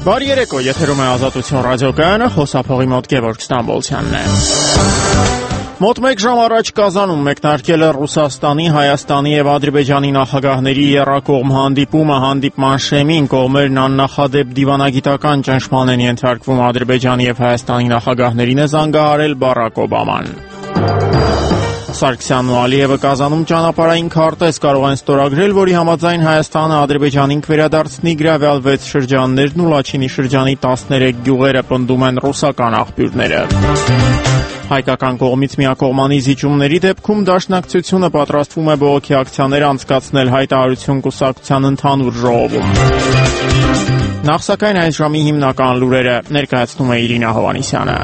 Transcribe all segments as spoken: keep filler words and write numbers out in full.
Բարի երեկո, եթերում է Ազատություն ռադիոկայանը, խոսափողի մոտ Գևորգ Ստամբոլցյանն է։ Մոտ մեկ ժամ առաջ Կազանում մեկնարկել է Ռուսաստանի, Հայաստանի և Ադրբեջանի նախագահների եռակողմ հանդիպումը։ Հանդիպման շեմին կողմերն աննախադեպ դիվանագիտական ճնշման են ենթարկվում Ադրբեջանի և Հայաստանի նախագահներին է զանգահարել Բարակ Օբաման։ Սարգսյանն ու Ալիևը Կազանում ճանապարհային քարտեզ կարող են ստորագրել, որի համաձայն Հայաստանը Ադրբեջանին կվերադարձնի գրավյալ վեց շրջաններն ու Լաչինի շրջանի տասներեք գյուղերը, պնդում են ռուսական աղբյուրները։ Հայկական կողմից միակողմանի զիջումների դեպքում Դաշնակցությունը պատրաստվում է բողոքի ակցիաներ անցկացնել Հայտարարություն կուսակցության ընդհանուր ժողովում։ Նախ սակայն այս ժամի հիմնական լուրերը ներկայացնում է Իրինա Հովհաննիսյանը։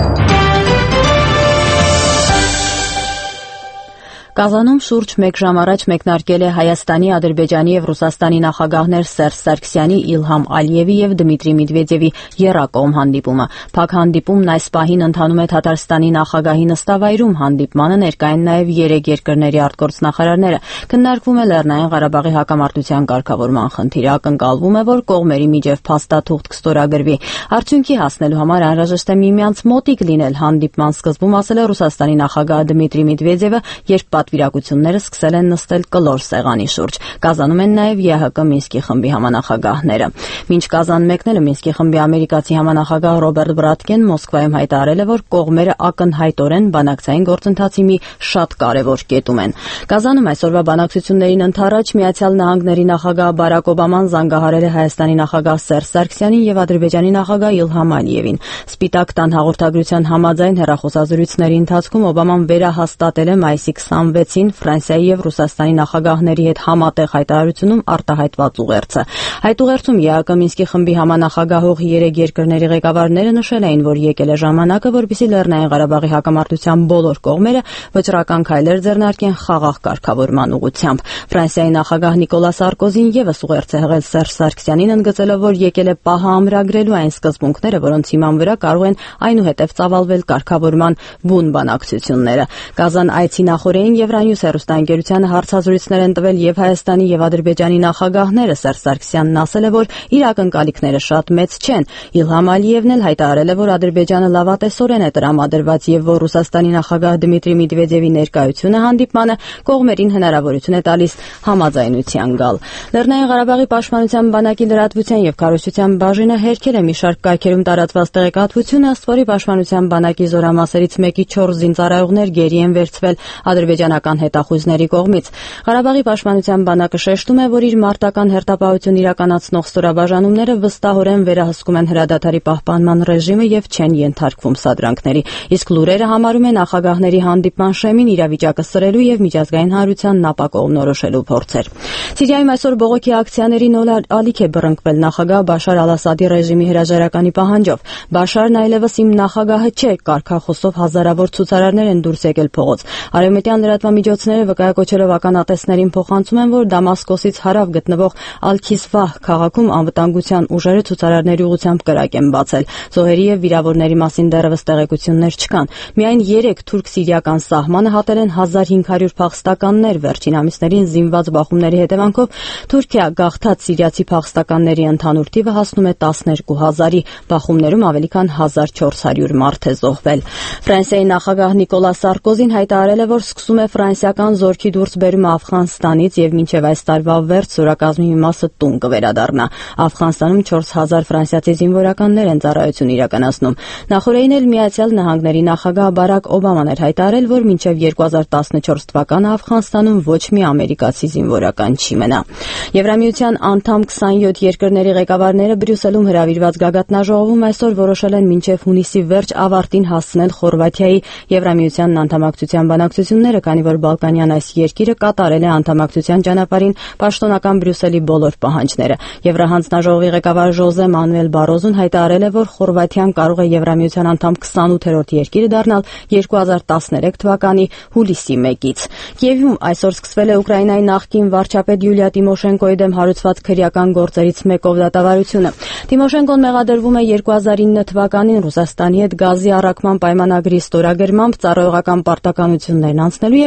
Կազանում շուրջ մեկ ժամ առաջ մեկնարկել է Հայաստանի, Ադրբեջանի և Ռուսաստանի նախագահներ Սերժ Սարգսյանի, Իլհամ Ալիևի և Դմիտրի Մեդվեդևի եռակողմ հանդիպումը։ Փակ հանդիպումն այս պահին ընթանում է Թաթարստանի նախագահի նստավայրում։ Հանդիպմանը ներկա են նաև երեք երկրների արտգործնախարարները։ Քննարկվում է Լեռնային Ղարաբաղի հակամարտության կարգավորման խնդիրը։ Ակնկալվում է, որ կողմերի միջև փաստաթուղթ կստորագրվի։ Արդյունքի հասնելու համար անհրաժեշտ է միմյանց մոտիկ լինել։ Հանդիպման սկզբում ասել է Ռուսաստանի նախագահ Դմիտրի Մեդվեդևը, երբ պատվիրակությունները սկսել են նստել կլոր սեղանի շուրջ։ Կազանում են նաև ԵՀԿ Մինսկի խմբի համանախագահները։ Մինչ Կազան մեկնելը Մինսկի խմբի ամերիկացի համանախագահ Ռոբերտ Բրատկեն Մոսկվայում հայտարարել է, որ կողմերը ակնհայտորեն բանակցային գործընթացի մի շատ կարևոր կետում են։ Կազանում այսօրվա բանակցություններին ընդառաջ Միացյալ Նահանգների նախագահ Բարակ Օբաման զանգահարել է Հայաստանի նախագահ Սերժ Սարգսյանին և Ադրբեջանի նախագահ Իլհամ Ալիևին։ Սպիտակ տան հաղորդագրության համաձայն հեռախոսազրույցների ընթացքում Օբաման վերահաստատել է մայիսի քսանվեցին Ֆրանսիայի և Ռուսաստանի նախագահների հետ համատեղ հայտարարությունում արտահայտված ուղերձը։ Այդ ուղերձում ԵԱԿ Մինսկի խմբի համանախագահող երեք երկրների ղեկավարները նշել էին, որ եկել է ժամանակը, որպեսզի Լեռնային Ղարաբաղի հակամարտության բոլոր կողմերը վճռական քայլեր ձեռնարկեն խաղաղ կարգավորման ուղղությամբ։ Ֆրանսիայի նախագահ Նիկոլա Սարկոզին ևս ուղերձ է հղել Սերժ Սարգսյանին, ընդգծելով, որ եկել է պահը ամրագրելու այն սկզբունքները, որոնց հիման վրա կարող են այնուհետև ծավալվել կարգավորման բուն բանակցությունները։ Կազան այցի նախորդին Եվրանյուս հեռուստաընկերությանը հարցազրույցներ են տվել և Հայաստանի և Ադրբեջանի նախագահները։ Սերժ Սարգսյանն ասել է, որ իր ակնկալիքները շատ մեծ չեն։ Իլհամ Ալիևն էլ հայտարարել է, որ Ադրբեջանը լավատեսորեն է տրամադրված և որ Ռուսաստանի նախագահ Դմիտրի Մեդվեդևի ներկայությունը հանդիպմանը կողմերին հնարավորություն է տալիս համաձայնության գալ։ Լեռնային Ղարաբաղի պաշտպանության բանակի լրատվության և քարոզչության բաժինը հերքել է մի շարք կայքերում տարածված տեղեկատվությունը, ըստ որի պաշտպանության բանակի զորամասերից մեկի չորս զինծառայողներ գերի են վերցվել ադրբեջանական հետախույզների կողմից։ Ղարաբաղի պաշտպանության բանակը շեշտում է, որ իր մարտական հերթապահություն իրականացնող ստորաբաժանումները վստահորեն վերահսկում են հրադադարի պահպանման ռեժիմը և չեն ենթարկվում սադրանքների, իսկ լուրերը համարում են նախագահների հանդիպման շեմին իրավիճակը սրելու և միջազգային հանրությանն ապակողմնորոշելու փորձեր։ Սիրիայում այսօր բողոքի ակցիաների նոր ալիք է բռնկվել նախագահ Բաշար Ալ-Ասադի ռեժիմի հրաժարականի պահանջով։ Բաշարն այլևս իմ նախագահը չէ կարգախոսով հազարավոր ցուցարարներ են դուրս եկել փողոց։ Արևմտյան լրատվամիջոցները վկայակոչելով ականատեսներին փոխանցում են, որ Դամասկոսից հարավ գտնվող Ալ-Քիսվահ քաղաքում անվտանգության ուժերը ցուցարարների ուղղությամբ կրակ են բացել։ Զոհերի և վիրավորների մասին դեռևս տեղեկություններ չկան։ Միայն երեք թուրք-սիրիական սահմանը հատել են հազար հինգ հարյուր փախստականներ։ Վերջին ամիսներին զինված բախումների հետևանքով Թուրքիա գաղթած սիրիացի փախստականների ընդհանուր թիվը հասնում է տասներկու հազարի։ Բախումներում ավելի քան հազար չորս հարյուր մարդ է զոհվել։ Ֆրանսիայի նախագահ Նիկոլա Սարկոզին հայտարարել է, որ սկսում է ֆրանսիական զորքի դուրսբերումը Աֆղանստանից և մինչև այս տարվա վերջ զորակազմի մի մասը տուն կվերադառնա։ Աֆղանստանում չորս հազար ֆրանսիացի զինվորականներ են ծառայություն իրականացնում։ Նախորդին էլ Միացյալ Նահանգների նախագահ Բարակ Օբաման էր հայտարարել, որ մինչև երկու հազար տասնչորս թվականը Աֆղանստանում ոչ մի ամերիկացի զինվորական չի մնա։ Եվրամիության անդամ քսանյոթ երկրների ղեկավարները Բրյուսելում հրավիրված գագաթնաժողովում այսօր որոշել են մինչև հունիսի վերջ ավարտին հասցնել Խորվաթիայի Եվրամիության անդամակցության բանակցությունները, քանի որ Բալկանյան այս երկիրը կատարել է անդամակցության ճանապարհին պաշտոնական Բրյուսելի բոլոր պահանջները։ Եվրահանձնաժողովի ղեկավար Ժոզե Մանուել Բարոզուն հայտարարել է, որ Խորվաթիան կարող է Եվրամիության անդամ քսանութերորդ երկիրը դառնալ երկու հազար տասներեք թվականի հուլիսի մեկից։ Կիևում այսօր սկսվել է Ուկրաինայի նախկին վարչապետ Յուլիա Տիմոշենկոյի դեմ հարուցված քրեական գործերից մեկով դատավարությունը։ Տիմոշենկոն մեղադրվում է երկու հազար ինը թվականին Ռուսաստանի հետ գազի առաքման պայմանագրի ստորագրմամբ ծառայողական պարտականություններն անցնելու և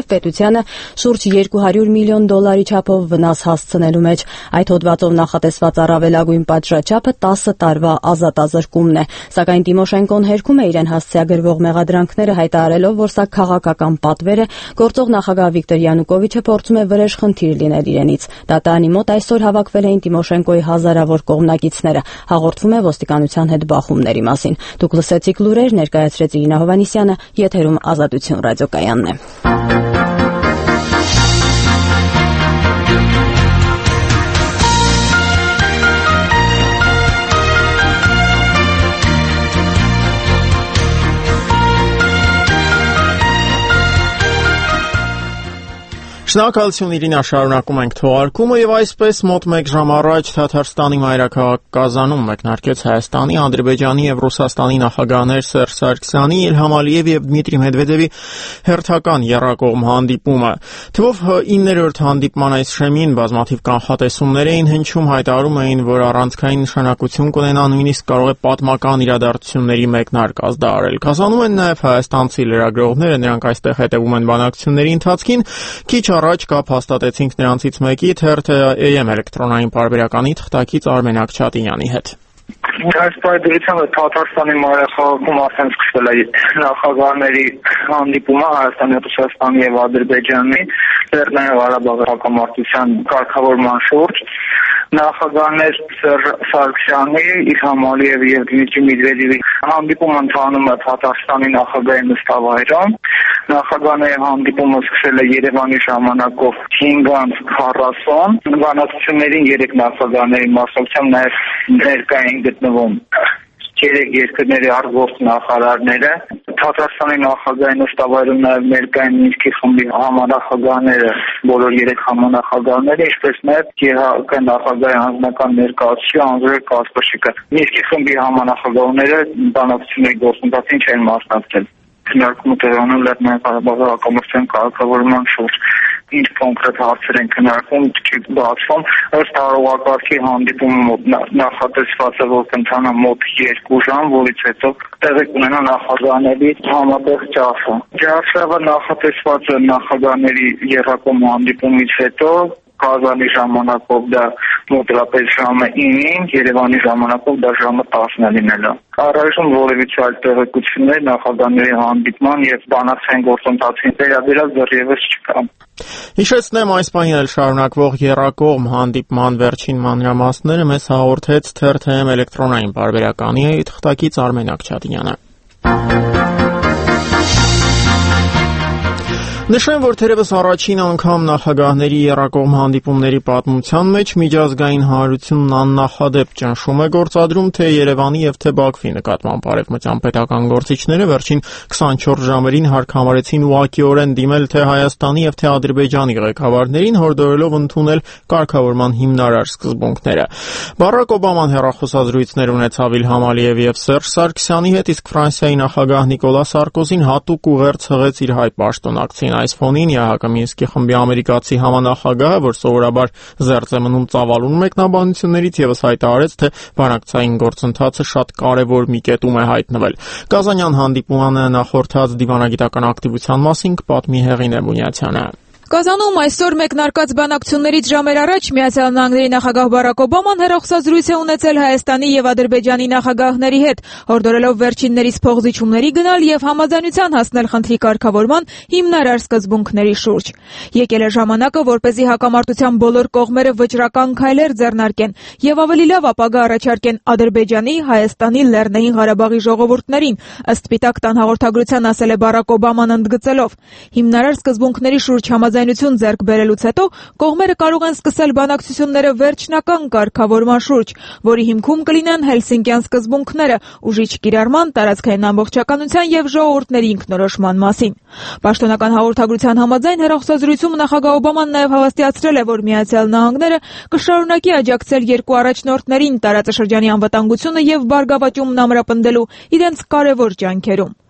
եւ պետությանը շուրջ երկու հարյուր միլիոն դոլարի չափով վնաս հասցնելու մեջ։ Այդ հոդվածով նախատեսված առավելագույն պատժաչափը տասը տարվա ազատազրկումն է, սակայն Տիմոշենկոն հերքում է իրեն հասցեագրվող մեղադրանքները, հայտարարելով, որ սա քաղաքական պատվեր է, գործող նախագահ Վիկտոր Յանուկովիչը փորձում է վրեժ խնդիր լինել իրենից։ Դատարանի մոտ այսօր հավաքվել էին Տիմոշենկոյի հազարավոր կողմնակիցները, հաղորդվում է ոստիկանության հետ բախումների մասին։ Դուք լսեցիք լուրեր, ներկայացրեց Իրինա Հովհաննիսյանը, եթերում Ազատություն ռադիոկայանն է։ Շնորհակալություն Իրինա, շարունակում ենք թողարկումը եւ այսպես մոտ մեկ ժամ առաջ Թաթարստանի մայրաքաղաք Կազանում մեկնարկեց Հայաստանի, Ադրբեջանի եւ Ռուսաստանի նախագահներ Սերժ Սարգսյանի, Իլհամ Ալիևի եւ Դմիտրի Մեդվեդևի հերթական եռակողմ հանդիպումը։ Թվով իններորդ հանդիպման այս շեմին բազմաթիվ կանխատեսումներ էին հնչում, հայտարարում էին, որ առանցքային նշանակություն կունենա, նույնիսկ կարող է պատմական իրադարձությունների մեկնարկ ազդարարել։ Կազանում են նաեւ հայաստանցի լրագրողները, նրանք այստեղ հետևում են բանակցությունների ընթացքին։ Քիչ առաջ կապ հաստատեցինք նրանցից մեկի թերթ A M էլեկտրոնային պարբերականի թղթակից Արմեն Աքչատինյանի հետ։ Այս պայմանությամբ Թաթարստանի մայրաքաղաքում արդեն սկսվել է նախագահների հանդիպումը Հայաստանի, Ռուսաստանի եւ Ադրբեջանի Լեռնային Ղարաբաղի հակամարտության կարգավորման շուրջ։ Նախագահներ Սերժ Սարգսյանի, Իլհամ Ալիևի եւ Դմիտրի Մեդվեդևի հանդիպումը ընթանում է Թաթարստանի նախագահի նստավայրում։ Նախագահների հանդիպումը սկսել է Երևանի ժամանակով հինգ քառասուն։ Բանակցություններին երեք նախագահների մասնակցությամբ նաեւ ներկա են գտնվում երեք երկրների արտգործ նախարարները։ Թաթարստանի նախագահի նստավայրում նաեւ ներկա են Մինսկի խմբի համանախագահները, բոլոր երեք համանախագահները, ինչպես նաեւ ԵՀԿ նախագահի անձնական ներկայացուցիչ Անզորե Կասպաշիկը։ Մինսկի խմբի համանախագահները բանակցությունների գործընթացին չեն մասնակցել։ Քննարկումը տեղանում Լեռնային Ղարաբաղի հակամարտության կարգավորման շուրջ ինչ կոնկրետ հարցեր են քննարկվում, չի բացվում։ Ըստ հարողակարգի հանդիպումը նախատեսված է, որ կընթանա մոտ երկու ժամ, որից հետո տեղի կունենա նախագահների համատեղ ջարդը։ Ջարդը նախատեսված է նախագահների եռակողմ հանդիպումից հետո Կազանի ժամանակով դա մոտավորապես ժամը ինին, Երևանի ժամանակով դա ժամը տասնը լինելա։ Առայժմ որևիցե այլ տեղեկություններ նախագահների հանդիպման եւ բանակցային գործընթացին վերաբերյալ դեռևս չկա։ Հիշեցնեմ, այս պահին էլ շարունակվող եռակողմ հանդիպման վերջին մանրամասները մեզ հաղորդեց թերթ A M էլեկտրոնային պարբերականի թղթակից Արմեն Աքչատինյանը։ Նշեմ, որ թերևս առաջին անգամ նախագահների եռակողմ հանդիպումների պատմության մեջ միջազգային հանրությունն աննախադեպ ճնշում է գործադրում թե Երևանի եւ թե Բաքվի նկատմամբ արևմտյան պետական գործիչները վերջին քսանչորս ժամերին հարկամարեցին ուղղակիորեն դիմել թե Հայաստանի եւ թե Ադրբեջանի ղեկավարներին, հորդորելով ընդունել կարգավորման հիմնարար սկզբունքները։ Բարակ Օբաման հեռախոսազրույցներ ունեցավ Իլհամ Ալիևի եւ Սերժ Սարգսյանի հետ, իսկ Ֆրանսիայի նախագահ Նիկոլա Սարկոզին հատուկ ուղերձ հղեց իր հայ պաշտոնակցին։ Այս ֆոնին ԵՀԿ Մինսկի խմբի ամերիկացի համանախագահը, որ սովորաբար զերծ է մնում ծավալուն մեկնաբանություններից, եւս հայտարարեց, թե բանակցային գործընթացը շատ կարեւոր մի կետում է հայտնվել։ Կազանյան հանդիպմանը նախորդած դիվանագիտական ակտիվության մասին կպատմի Հեղինե Բունյացյանը։ Կազանում այսօր մեկնարկած բանակցություններից ժամեր առաջ Միացյալ Նահանգների նախագահ Բարակ Օբաման հեռախոսազրույց է ունեցել Հայաստանի եւ Ադրբեջանի նախագահների հետ, հորդորելով վերջիններից փոխզիջումների գնալ եւ համաձայնության հասնել խնդրի կարգավորման հիմնարար սկզբունքների շուրջ։ Եկել է ժամանակը, որպեսզի հակամարտության բոլոր կողմերը վճռական քայլեր ձեռնարկեն եւ ավելի լավ ապագա առաջարկեն Ադրբեջանի, Հայաստանի, Լեռնային Ղարաբաղի ժողովուրդներին, ըստ Սպիտակ տան հաղորդագրության ասել է Բարակ Օբաման ընդգծելով. հիմնարար սկզբունքների շուրջ համաձայնություն ձեռք բերելուց հետո կողմերը կարող են սկսել բանակցությունները վերջնական կարգավորման շուրջ, որի հիմքում կլինեն Հելսինկյան սկզբունքները, ուժիչ կիրառման, տարածքային ամբողջականության եւ ժողովուրդների ինքնորոշման մասին։ Պաշտոնական հաղորդագրության համաձայն հեռախոսազրույցում նախագահ Օբաման նաեւ հավաստիացրել է, որ Միացյալ Նահանգները կշարունակի աջակցել երկու առաջնորդներին տարածաշրջանի անվտանգությունը եւ բարգավաճումն ամրապնդելու իրենց կարևոր ջանքերում։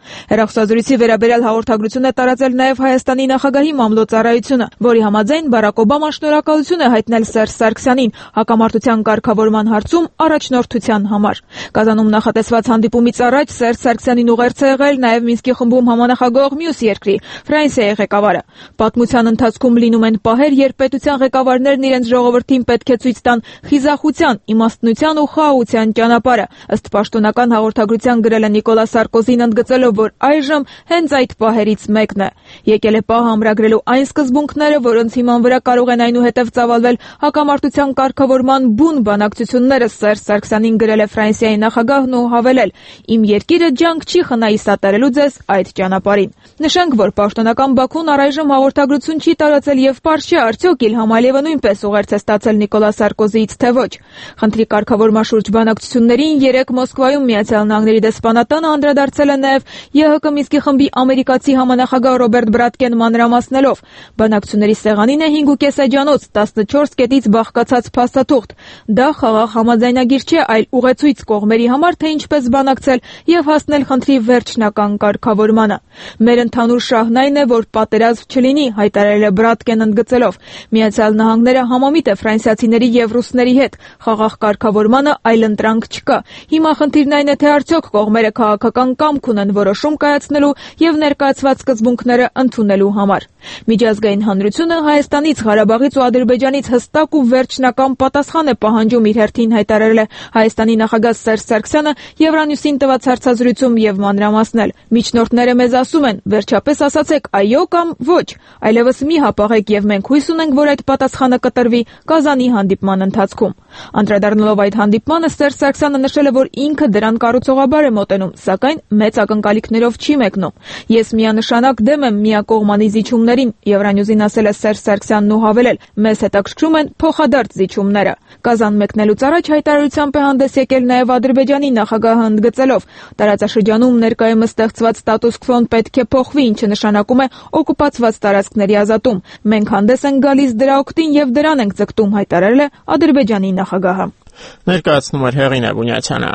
Հեռախոսազրույցի վերաբերյալ հաղորդագրություն է տարածել նաև Հայաստանի նախագահի մամլոյցարայությունը, որի համաձայն Բարակ Օբաման շնորհակալություն է հայտնել Սերժ Սարգսյանին հակամարտության կարգավորման հարցում առաջնորդության համար։ Կազանում նախատեսված հանդիպումից առաջ Սերժ Սարգսյանին ուղերձ է եղել նաև Մինսկի խմբում համանախագահող մյուս երկրի՝ Ֆրանսիայի ղեկավարը։ Պատմության ընթացքում լինում են պահեր, երբ պետության ղեկավարներն իրենց ժողովրդին պետք է ցույց տան խիզախության, իմաստնության ու խաղաղության ճանապարհը։ Ըստ պաշտոնական հաղորդագրության գրել է Նիկոլա Սարկոզին, ընդգծելով, որ այժմ հենց այդ պահերից մեկն է։ Եկել է պահը ամրագրելու այն սկզբունքները, որոնց հիման վրա կարող են այնուհետև ծավալվել հակամարտության կարգավորման բուն բանակցությունները, Սերժ Սարգսյանին գրել է Ֆրանսիայի նախագահն ու հավելել. «Իմ երկիրը ջանք չի խնայի սատարելու ձեզ այդ ճանապարհին»։ Նշենք, որ պաշտոնական Բաքուն առայժմ հաղորդագրություն չի տարածել եւ պարզ չէ արդյոք Իլհամ Ալիևը նույնպես ուղերձ է ստացել Նիկոլա Սարկոզիից, թե ոչ։ Խնդրի կարգավորման շուրջ բանակցություններին երեկ Մոսկվայում Միացյալ Նահանգների դեսպանատանը անդրադարձել է նաև ԵՀԿ Մինսկի խմբի ամերիկացի համանախագահ Ռոբերտ Բրատկեն մանրամասնելով. բանակցությունների սեղանին է հինգ ու կես էջանոց, տասնչորս կետից բաղկացած փաստաթուղթ։ Դա խաղաղ համաձայնագիր չէ, այլ ուղեցույց կողմերի համար, թե ինչպես բանակցել եւ հասնել խնդրի վերջնական կարգավորմանը։ Մեր ընդհանուր շահն այն է, որ պատերազմ չլինի, հայտարարել է Բրատկեն, ընդգծելով. Միացյալ Նահանգները համամիտ է ֆրանսիացիների եւ ռուսների հետ, խաղաղ կարգավորմանը այլընտրանք չկա։ Հիմա խնդիրն այն է, թե արդյոք կողմերը քաղաքական կամք ունեն որոշում կայացնելու եւ ներկայացված սկզբունքները ընդունելու համար։ Միջազգային հանրությունը Հայաստանից, Ղարաբաղից ու Ադրբեջանից հստակ ու վերջնական պատասխան է պահանջում, իր հերթին հայտարարել է Հայաստանի նախագահ Սերժ Սարգսյանը Եվրանյուսին տված հարցազրույցում եւ մանրամասնել. «Միջնորդները մեզ ասում են, վերջապես ասացեք այո կամ ոչ, այլևս մի հապաղեք եւ մենք հույս ունենք, որ այդ պատասխանը կտրվի Կազանի հանդիպման ընթացքում»։ Անդրադառնալով այդ հանդիպմանը, Սերժ Սարգսյանը նշել է, որ ինքը դրան կառուցողաբար է մոտենում, սակայն մեծ ակնկալիքներով չի մեկնում։ «Ես միանշանակ դեմ եմ միակողմանի զիջումներին», Եվրանյուսին ասել է Սերժ Սարգսյանն ու հավելել. «Մեզ հետաքրքրում են փոխադարձ զիջումները»։ Կազան մեկնելուց առաջ հայտարարությամբ է հանդես եկել նաև Ադրբեջանի նախագահը, ընդգծելով. «Տարածաշրջանում ներկայումս ստեղծված ստատուս քվոն պետք է փոխվի, ինչը նշանակում է օկուպացված տարածքների ազատում։ Մենք հանդես ենք գալիս դրա օգտին եւ դրան ենք ձգտում», հայտարարել է Ադրբեջանի նախագահը։ Ներկայացնում էր Հեղինե Բունյացյանը։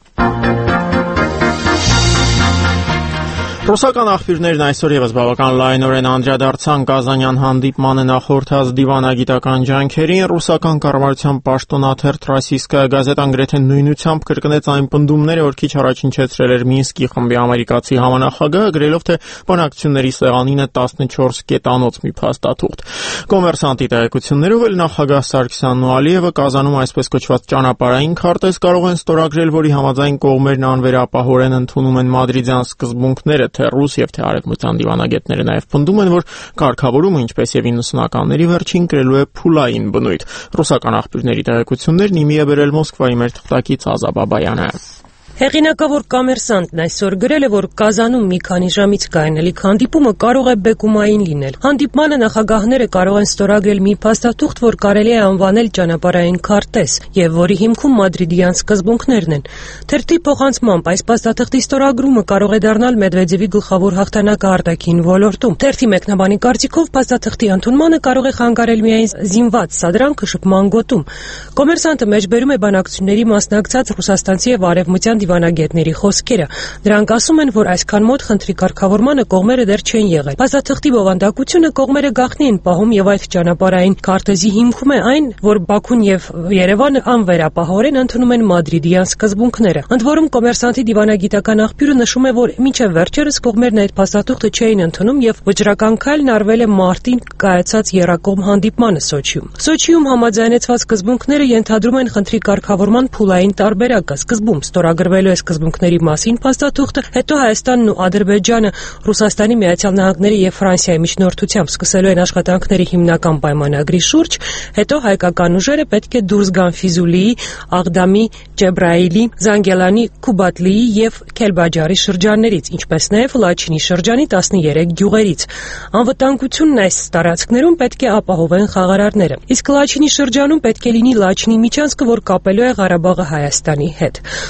Ռուսական աղբյուրներն այսօր եւս բավական լայնորեն անդրադարձան Կազանյան հանդիպմանը նախորդած դիվանագիտական ջանքերին։ Ռուսական կառավարության պաշտոնաթերթ Ռոսիյսկայա գազետան գրեթե նույնությամբ կրկնեց այն պնդումները, որ քիչ առաջ հնչեցրել էր Մինսկի խմբի ամերիկացի համանախագահը, գրելով, թե բանակցությունների սեղանին է տասնչորս կետանոց մի փաստաթուղթ։ Կոմերսանտի տեղեկություններով էլ նախագահ Սարգսյանն ու Ալիևը Կազանում այսպես կոչված ճանապարհային քարտեզ կարող են ստորագրել, որի համաձայն կողմերն անվերապահորեն ընդունում են մադրիդյան սկզբունքները, թե ռուս եւ թե արևմտյան դիվանագետները նաև պնդում են, որ կարգավորումը, ինչպես եւ իննսունականների վերջին, կրելու է փուլային բնույթ։ Ռուսական աղբյուրների տեղեկություններն իմի է բերել Մոսկվայի մեր թղթակից Ազա Բաբայանը։ Հեղինակավոր Կոմերսանտն այսօր գրել է, որ Կազանում մի քանի ժամից կայանալիք հանդիպումը կարող է բեկումային լինել։ Հանդիպմանը նախագահները կարող են ստորագրել մի փաստաթուղթ, որ կարելի է անվանել ճանապարհային քարտեզ, եւ որի հիմքում մադրիդյան սկզբունքներն են։ Թերթի փոխանցմամբ այս փաստաթղթի ստորագրումը կարող է դառնալ Մեդվեդևի գլխավոր հաղթանակը արտաքին ոլորտում։ Թերթի մեկնաբանի կարծիքով փաստաթղթի ընդունմանը կարող է խանգարել միայն զինված սադրանքը շփման գոտում։ Կոմերսանտը մեջբերում է բանակցությունների մասնակցած ռուսաստանցի եւ արևմտյան դիվանագետների խոսքերը։ Նրանք ասում են, որ այսքան մոտ խնդրի կարգավորմանը կողմերը դեռ չեն եղել։ Փաստաթղթի բովանդակությունը կողմերը գաղտնի են պահում եւ այդ ճանապարհային քարտեզի հիմքում է այն, որ Բաքուն եւ Երևանը անվերապահորեն ընդունում են մադրիդյան սկզբունքները։ Ընդ որում Կոմերսանտի դիվանագիտական աղբյուրը նշում է, որ մինչեւ վերջերս կողմերն այդ փաստաթուղթը չէին ընդունում եւ վճռական քայլն արվել է մարտին կայացած եռակողմ հանդիպմանը Սոչիում։ Սոչիում համաձայնեցված սկզբունքները ենթադրում են խնդրի կարգավորման փուլային տարբերակը։ Սկզբում ստորագրվելու է սկզբունքների մասին փաստաթուղթը, հետո Հայաստանն ու Ադրբեջանը Ռուսաստանի, Միացյալ Նահանգների եւ Ֆրանսիայի միջնորդությամբ սկսելու են աշխատանքների հիմնական պայմանագրի շուրջ, հետո հայկական ուժերը պետք է դուրս գան Ֆիզուլիի, Աղդամի, Ջեբրայիլի, Զանգելանի, Քուբատլիի եւ Քելբաջարի շրջաններից, ինչպես նաեւ Լաչինի շրջանի տասներեք գյուղերից։ Անվտանգությունն այս տարածքներում պետք է ապահովեն խաղարարները։ Իսկ Լաչինի շրջանում պետք է լինի Լաչինի միջանցքը, որ կապելու է Ղարաբաղը Հայաստանի հետ։ Ղարաբաղի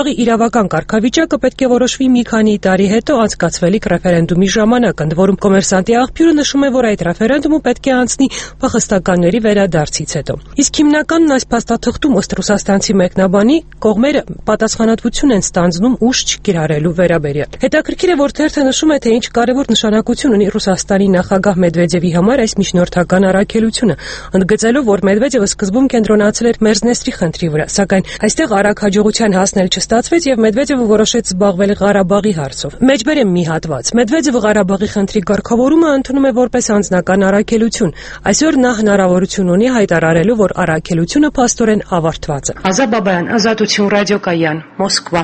Ղարաբաղի իրավական կարգավիճակը պետք է որոշվի մի քանի տարի հետո անցկացվելիք ռեֆերենդումի ժամանակ, ընդ որում Կոմերսանտի աղբյուրը նշում է, որ այդ ռեֆերենդումը պետք է անցնի փախստականների վերադարձից հետո։ Իսկ հիմնականն այս փաստաթղթում ըստ ռուսաստանցի մեկնաբանի կողմերը պատասխանատվություն են ստանձնում ուժ չկիրառելու վերաբերյալ։ Հետաքրքիր է, որ թերթը նշում է, թե ինչ կարևոր նշանակություն ունի Ռուսաստանի նախագահ Մեդվեդևի համար այս միջնորդական առաքելությունը, ընդգծելով, որ Մեդվեդևը սկզբում կենտրոնացել էր Մերզնեստրի խնդրի վրա, սակայն այստեղ արագ հաջողության հասնել չստացվեց եւ Մեդվեդևը որոշեց զբաղվել Ղարաբաղի հարցով։ Մեջբերեմ մի հատված։ Մեդվեդևը Ղարաբաղի խնդրի կարգավորումը ընդունում է որպես անձնական առաքելություն։ Այսօր նա հնարավորություն ունի հայտարարելու, որ առաքելությունը փաստորեն ավարտված է։ Ազա Բաբայան, Ազատություն ռադիոկայան, Մոսկվա։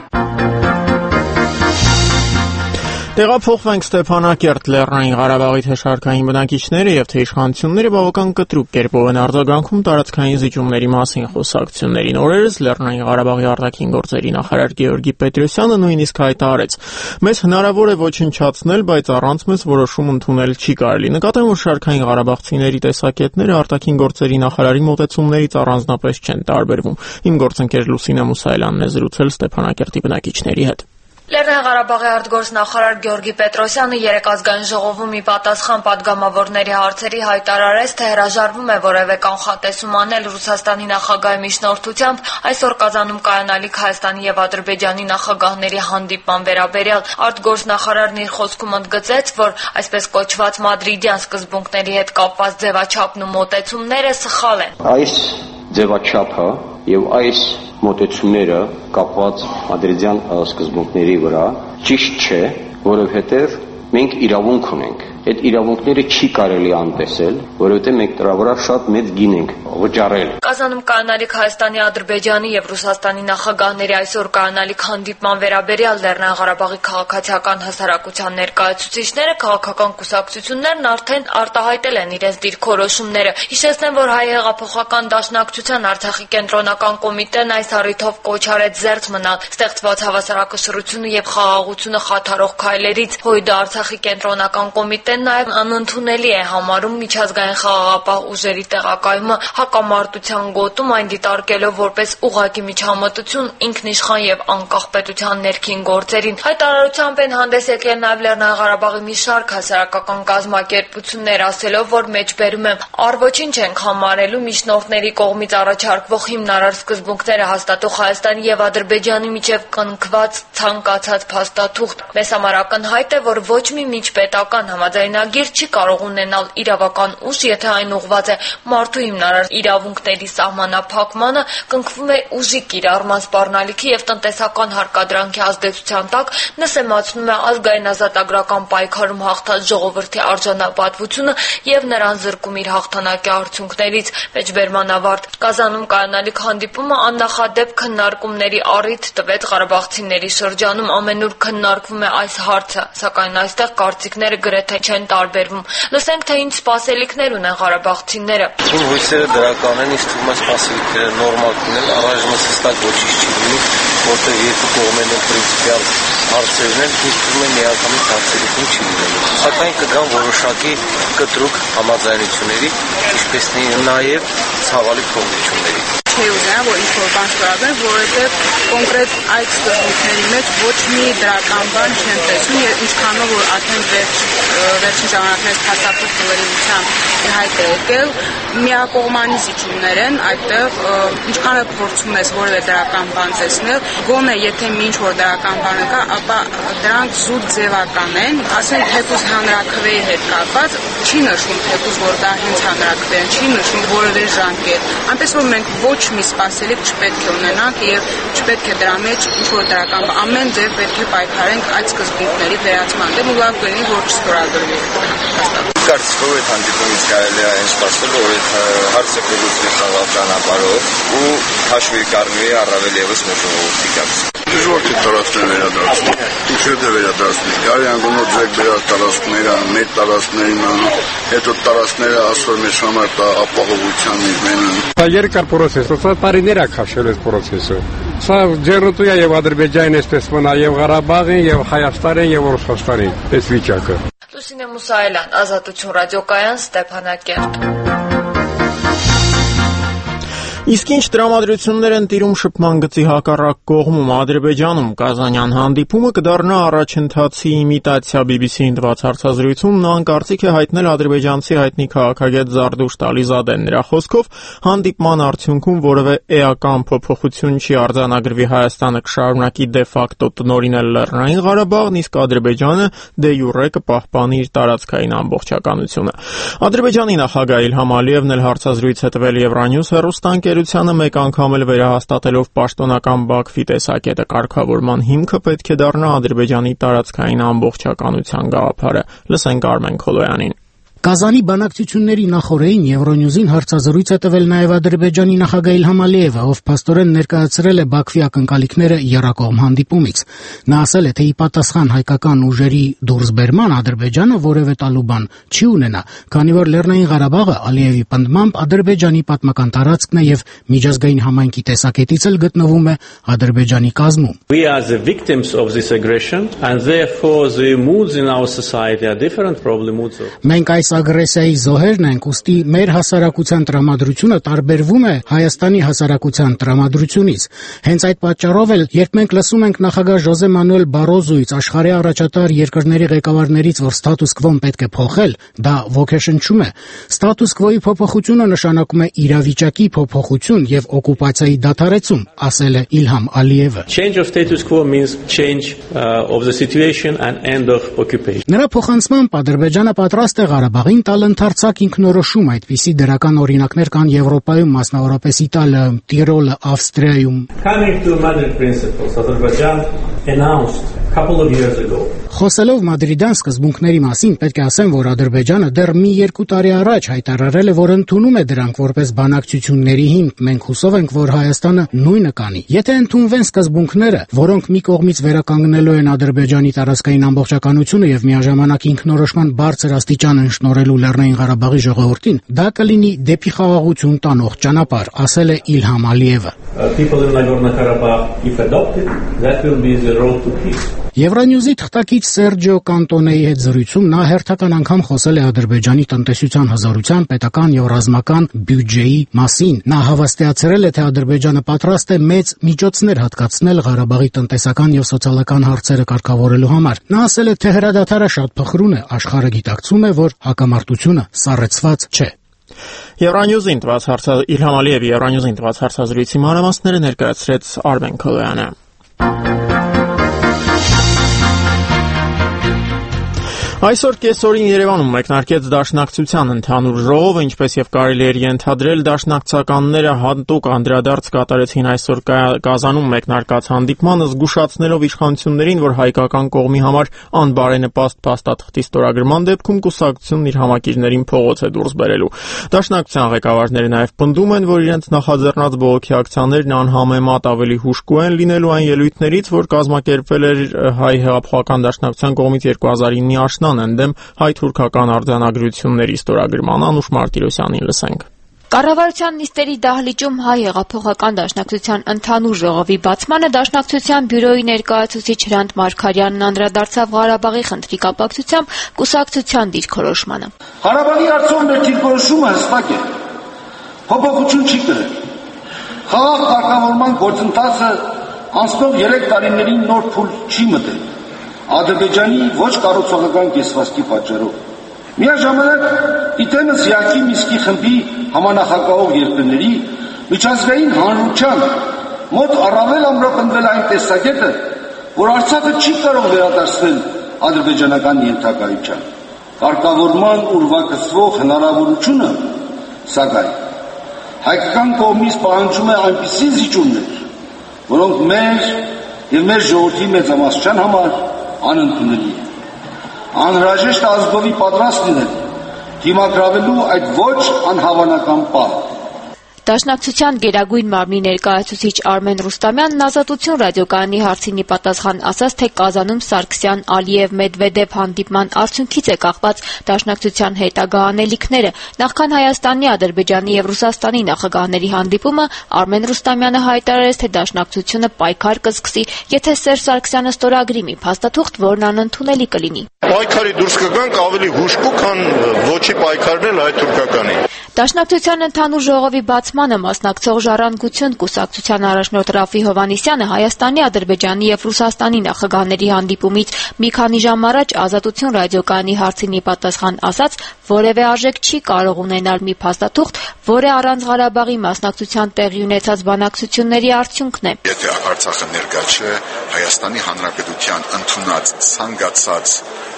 Տեղափոխվենք Ստեփանակերտ, Լեռնային Ղարաբաղի թե շարքային բնակիչները եւ թե իշխանությունները բավական կտրուկ կերպով են արձագանքում տարածքային զիջումների մասին խոսակցություններին։ Օրերս Լեռնային Ղարաբաղի արտաքին գործերի նախարար Գեորգի Պետրոսյանը նույնիսկ հայտարարեց. «Մեզ հնարավոր է ոչնչացնել, բայց առանց մեզ որոշում ընդունել չի կարելի»։ Նկատեմ, որ շարքային ղարաբաղցիների տեսակետները արտաքին գործերի նախարարի մոտեցումներից առանձնապես չեն տարբերվում։ Իմ գործընկեր Լուսինե Մուսայելյանն է զրուցել Ստեփանակերտի բնակիչների հետ։ Լեռնային Ղարաբաղի արտգործնախարար Գեորգի Պետրոսյանը երեկ ազգային ժողովում մի պատասխան պատգամավորների հարցերի հայտարարեց, թե հրաժարվում է որևէ կանխատեսում անել Ռուսաստանի նախագահի միջնորդությամբ այսօր Կազանում կայանալիք Հայաստանի եւ Ադրբեջանի նախագահների հանդիպման վերաբերյալ։ Արտգործնախարարն իր խոսքում ընդգծեց, որ այսպես կոչված մադրիդյան սկզբունքների հետ կապված ձևաչափն ու մոտեցումները սխալ են։ Այս ձևաչափը եւ այս մոտեցումները կապված մադրիդյան սկզբունքների վրա ճիշտ չէ, որովհետեւ մենք իրավունք ունենք։ Այդ իրավունքները չի կարելի անտեսել, որովհետեւ մենք դրա վրա շատ մեծ գին ենք վճարել։ Կազանում կայանալիք Հայաստանի, Ադրբեջանի եւ Ռուսաստանի նախագահների այսօր կայանալիք հանդիպման վերաբերյալ Լեռնային Ղարաբաղի քաղաքացիական հասարակության ներկայացուցիչները, քաղաքական կուսակցություններն արդեն արտահայտել են իրենց դիրքորոշումները։ Հիշեցնեմ, որ Հայ հեղափոխական դաշնակցության Արցախի կենտրոնական կոմիտեն այս առիթով կոչ արեց զերծ մնալ ստեղծված հավասարակշռությունը եւ խաղաղությունը խաթարող քայլերից։ Հույդը Արցախի կենտրոնական կոմիտեն նաև անընդունելի է համարում միջազգային խաղաղապահ ուժերի տեղակայումը հակամարտության գոտում, այն դիտարկելով որպես ուղղակի միջամտություն ինքնիշխան եւ անկախ պետության ներքին գործերին։ Հայտարարությամբ են հանդես եկել նաև Լեռնային Ղարաբաղի մի շարք հասարակական կազմակերպություններ, ասելով, որ մեջբերում են առ ոչինչ ենք համարելու միջնորդների կողմից առաջարկվող հիմնարար սկզբունքները հաստատող Հայաստանի եւ Ադրբեջանի միջև կնքված ցանկացած փաստաթուղթ։ Մեզ համար ակնհայտ է, որ ոչ մի միջպետական համաձայնագիր չի կարող ունենալ իրավական ուժ, եթե այն ուղղված է մարդու հիմնարար իրավունքների սահմանափակմանը, կնքվում է ուժի կիրառման սպառնալիքի եւ տնտեսական հարկադրանքի ազդեցության տակ, նսեմացնում է ազգային ազատագրական պայքարում հաղթած ժողովրդի արժանապատվությունը եւ նրան զրկում իր հաղթանակի արդյունքներից։ Մեջբերման ավարտ։ Կազանում կայանալիք հանդիպումը աննախադեպ քննարկումների առիթ տվեց ղարաբաղցիների շրջանում, ամենուր քննարկվում է այս հարցը, սակայն այստեղ կարծիքները գրեթե չեն տարբերվում։ Լսենք, թե ինչ սպասելիքներ ունեն ղարաբաղցիները։ Իմ հույսերը դրական են, իսկ թվում է սպասելիքները նորմալ կլինեն, առայժմ հստակ ոչինչ չի լինի, որտեղ երկու կողմերն պրինցիպիալ հարցերն են, ինձ թվում է միակամից հարցերություն չի լինելու։ Սակայն կգան որոշակի կտրուկ համաձայնությունների, ինչպես նաև ցավալի փոխությունների։ Չէ ուզենա, որ ինչ-որ բան ստորագրեն, որովհետև կոնկրետ այդ սկզբունքների մեջ ոչ մի դրական բան չեն տեսնում եւ ինչքանով որ արդեն վերջ վերջին ժամանակներից փաստաթուղթ վերլուծության հայտ է եկել, միակողմանի զիջումներ են այդտեղ, ինչքան է փորձում ես որևէ դրական բան տեսնել, գոնե եթե ինչ որ դրական բան կա, ապա դրանք զուտ ձևական են, ասենք թեկուզ հանրաքվեի հետ կապված չի նշում թեկուզ որ դա հենց հանրաքվե են, չի նշում որևէ ժանկետ, այնպես որ մենք ոչ մի սպասելիք չպետք է ունենանք եւ չպետք է դրա մեջ ինչ-որ դրական ամեն ձև պետք է պայքարենք այդ սկզբունքների վերացման դեմ ու լավ կլինի որ չստորագրվի։ Կարծիքով այդ հանդիպումից կարելի է այն սպասել, որ այդ հարցը կլուծվի խաղաղ ճանապարհով ու հաշվի կառնվի առավել եւս մեր ժողովրդի կապը։ Դժվար է տարածքներ վերադարձնել։ Ինչու՞ դե վերադարձնել։ Կարելի է գոնե ձեր բերած տարածքները, մեր տարածքներին, հետո տարածքները ասում մեր համար դա ապահովության մենին։ Դա երկար process է, սա տարիներ է քաշել այս process-ը։ Սա ջերմություն է եւ Ադրբեջանին, այսպես մնա եւ Ղարաբաղին եւ Հայաստանին եւ Ռուսաստանին, այս վիճակը։ Լուսինե Մուսայելյան, Ազատություն ռադիոկայան, Ստեփանակերտ։ Իսկ ինչ տրամադրություններ են տիրում շփման գծի հակառակ կողմում Ադրբեջանում Կազանյան հանդիպումը կդառնա առաջընթացի իմիտացիա բի բի սի-ին տված հարցազրույցում նա անկարծիք է հայտնել ադրբեջանցի հայտնի քաղաքագետ Զարդուշտ Ալիզադեն։ Նրա խոսքով հանդիպման արդյունքում որևէ էական փոփոխություն չի արձանագրվի, Հայաստանը կշարունակի դե ֆակտո տնօրինել Լեռնային Ղարաբաղն, իսկ Ադրբեջանը դե յուրե կպահպանի իր տարածքային ամբողջականությունը։ Ադրբեջանի նախագահ Իլհամ Ալիևն էլ հարցազրույց է տվել Евроньюз հեռուստաընկերությանը, մեկ անգամ էլ վերահաստատելով պաշտոնական Բաքվի տեսակետը կարգավորման հիմքը պետք է դառնա Ադրբեջանի տարածքային ամբողջականության գաղափարը։ Լսենք Արմեն Քոլոյանին։ Կազանի բանակցությունների նախօրեին Евроньюզին հարցազրույց է տվել նաև Ադրբեջանի նախագահ Իլհամ Ալիևը, ով փաստորեն ներկայացրել է Բաքվի ակնկալիքները եռակողմ հանդիպումից։ Նա ասել է, թե ի պատասխան հայկական ուժերի դուրսբերման Ադրբեջանը որևէ տալու բան չի ունենա, քանի որ Լեռնային Ղարաբաղը Ալիևի պնդմամբ Ադրբեջանի պատմական տարածքն է եւ միջազգային համայնքի տեսակետից էլ գտնվում է Ադրբեջանի կազմում։ We are the victims of this aggression and therefore the moods in our society are different, probably moods of Մենք այս ագրեսիայի զոհերն ենք, ուստի մեր հասարակության տրամադրությունը տարբերվում է Հայաստանի հասարակության տրամադրությունից։ Հենց այդ պատճառով էլ, երբ մենք լսում ենք նախագահ Ժոզե Մանուել Բարոզոյից, աշխարհի առաջատար երկրների ղեկավարներից, որ ստատուս քվոն պետք է փոխել, դա ոգեշնչում է։ Ստատուս քվոյի փոփոխությունը նշանակում է իրավիճակի փոփոխություն եւ օկուպացիայի դադարեցում, ասել է Իլհամ Ալիևը։ Change of status quo means change uh, of the situation and end of occupation. Նրա փոխանցմամբ Ադրբեջանը պատրաստ է Ղարաբաղին տալ ընդարձակ ինքնորոշում, այդպիսի դրական օրինակներ կան Եվրոպայում, մասնավորապես Իտալիայում, Տիրոլը, Ավստրիայում։ Coming to Madrid principles, Azerbaijan announced a couple of years ago. Խոսելով մադրիդյան սկզբունքների մասին, պետք է ասեմ, որ Ադրբեջանը դեռ մի երկու տարի առաջ հայտարարել է, որ ընդունում է դրանք որպես բանակցությունների հիմք։ Մենք հուսով ենք, որ Հայաստանը նույնը կանի։ Եթե ընդունվեն սկզբունքները, որոնք մի կողմից վերականգնելու են Ադրբեջանի տարածքային ամբողջականությունը եւ միաժամանակ ինքնորոշման բարձր աստիճան շնորհելու Լեռնային Ղարաբաղի ժողովրդին, դա կլինի դեպի խաղաղություն տանող ճանապարհ, ասել է Իլհամ Ալիևը։ Евроньюզի թղթակից Սերջիո Կանտոնեի հետ զրույցում նա հերթական անգամ խոսել է Ադրբեջանի տնտեսության հզորության, պետական եւ ռազմական բյուջեի մասին։ Նա հավաստիացրել է, թե Ադրբեջանը պատրաստ է մեծ միջոցներ հատկացնել Ղարաբաղի տնտեսական եւ սոցիալական հարցերը կարգավորելու համար։ Նա ասել է, թե հրադադարը շատ փխրուն է, աշխարհը գիտակցում է, որ հակամարտությունը սառեցված չէ։ Евроньюզին տված հարցը Իլհամ Ալիևի Евроньюզին տված հարցազրույցի մանրամասները ներկայացրեց Արմեն Քոլոյանը։ Այսօր կեսօրին Երևանում մեկնարկեց Դաշնակցության ընդհանուր ժողովը, ինչպես եւ կարելի էր ենթադրել, դաշնակցականները հատուկ անդրադարձ կատարեցին այսօր Կազանում մեկնարկած հանդիպմանը, զգուշացնելով իշխանություններին, որ հայկական կողմի համար անբարենպաստ փաստաթղթի ստորագրման դեպքում կուսակցությունն իր համակիրներին փողոց է դուրս բերելու։ Դաշնակցության ղեկավարները նաեւ պնդում են, որ իրենց նախաձեռնած բողոքի ակցիաներն անհամեմատ ավելի հուժկու են լինելու այն ելույթներից, որ կազմակերպվել էր Հայ հեղափոխական դաշնակցության կողմից երկու հազար իննի աշնան ընդդեմ հայ-թուրքական արձանագրությունների ստորագրման Անուշ Մարտիրոսյանին լսենք։ Կառավարության նիստերի դահլիճում Հայ հեղափոխական դաշնակցության ընդհանուր ժողովի բացմանը դաշնակցության բյուրոյի ներկայացուցիչ Հրանտ Մարգարյանն անդրադարձավ Ղարաբաղի խնդրի կապակցությամբ կուսակցության դիրքորոշմանը։ Ղարաբաղի հարցում մեր դիրքորոշումը հստակ է։ Փոփոխություն չի կրել։ Խաղաղ կարգավորման գործընթացը անցնող երեք տարիներին նոր փուլ չի մտել։ Ադրբեջանի ոչ կառուցողական կեսվածքի պատճառով։ Միաժամանակ դիտեմս Յակի Միսկի խմբի համանախագահող երկրների միջազգային հանրության մոտ առավել ամրապնդվել այն տեսակետը, որ Արցախը չի կարող վերադարձնել ադրբեջանական ենթակայության։ Կարգավորման ուրվագծվող հնարավորությունը, սակայն, հայկական կողմից պահանջում է այնպիսի զիջումներ, որոնք մեր եւ մեր ժողովրդի մեծամասնության համար անընդունելի է։ Անհրաժեշտ ազգովի պատրաստ լինել դիմակրավելու այդ ոչ անհավանական պահ։ Դաշնակցության գերագույն մարմնի ներկայացուցիչ Արմեն Ռուստամյանն Ազատություն ռադիոկայանի հարցինի պատասխան ասաց, թե Կազանում Սարգսյան, Ալիև, Մեդվեդև հանդիպման արդյունքից է կախված դաշնակցության հետագա անելիքները։ Նախքան Հայաստանի, Ադրբեջանի եւ Ռուսաստանի նախագահների հանդիպումը Արմեն Ռուստամյանը հայտարարեց, թե դաշնակցությունը պայքար կսկսի, եթե Սերժ Սարգսյանը ստորագրի մի փաստաթուղթ, որն անընդունելի կլինի։ Պայքարի դուրս կգանք ավելի հուժկու, քան ոչի պայքարն էլ հայ-թուրքականի։ Դաշնակցության ընդհանուր ժողովի բաց բացմանը մասնակցող Ժառանգություն կուսակցության առաջնորդ Ռաֆի Հովհաննիսյանը Հայաստանի, Ադրբեջանի եւ Ռուսաստանի նախագահների հանդիպումից մի քանի ժամ առաջ Ազատություն ռադիոկայանի հարցին ի պատասխան ասաց, որևէ արժեք չի կարող ունենալ մի փաստաթուղթ, որը առանց Ղարաբաղի մասնակցության տեղի ունեցած բանակցությունների արդյունքն է։ Եթե Արցախը ներկա չէ, Հայաստանի Հանրապետության ընդունած ցանկացած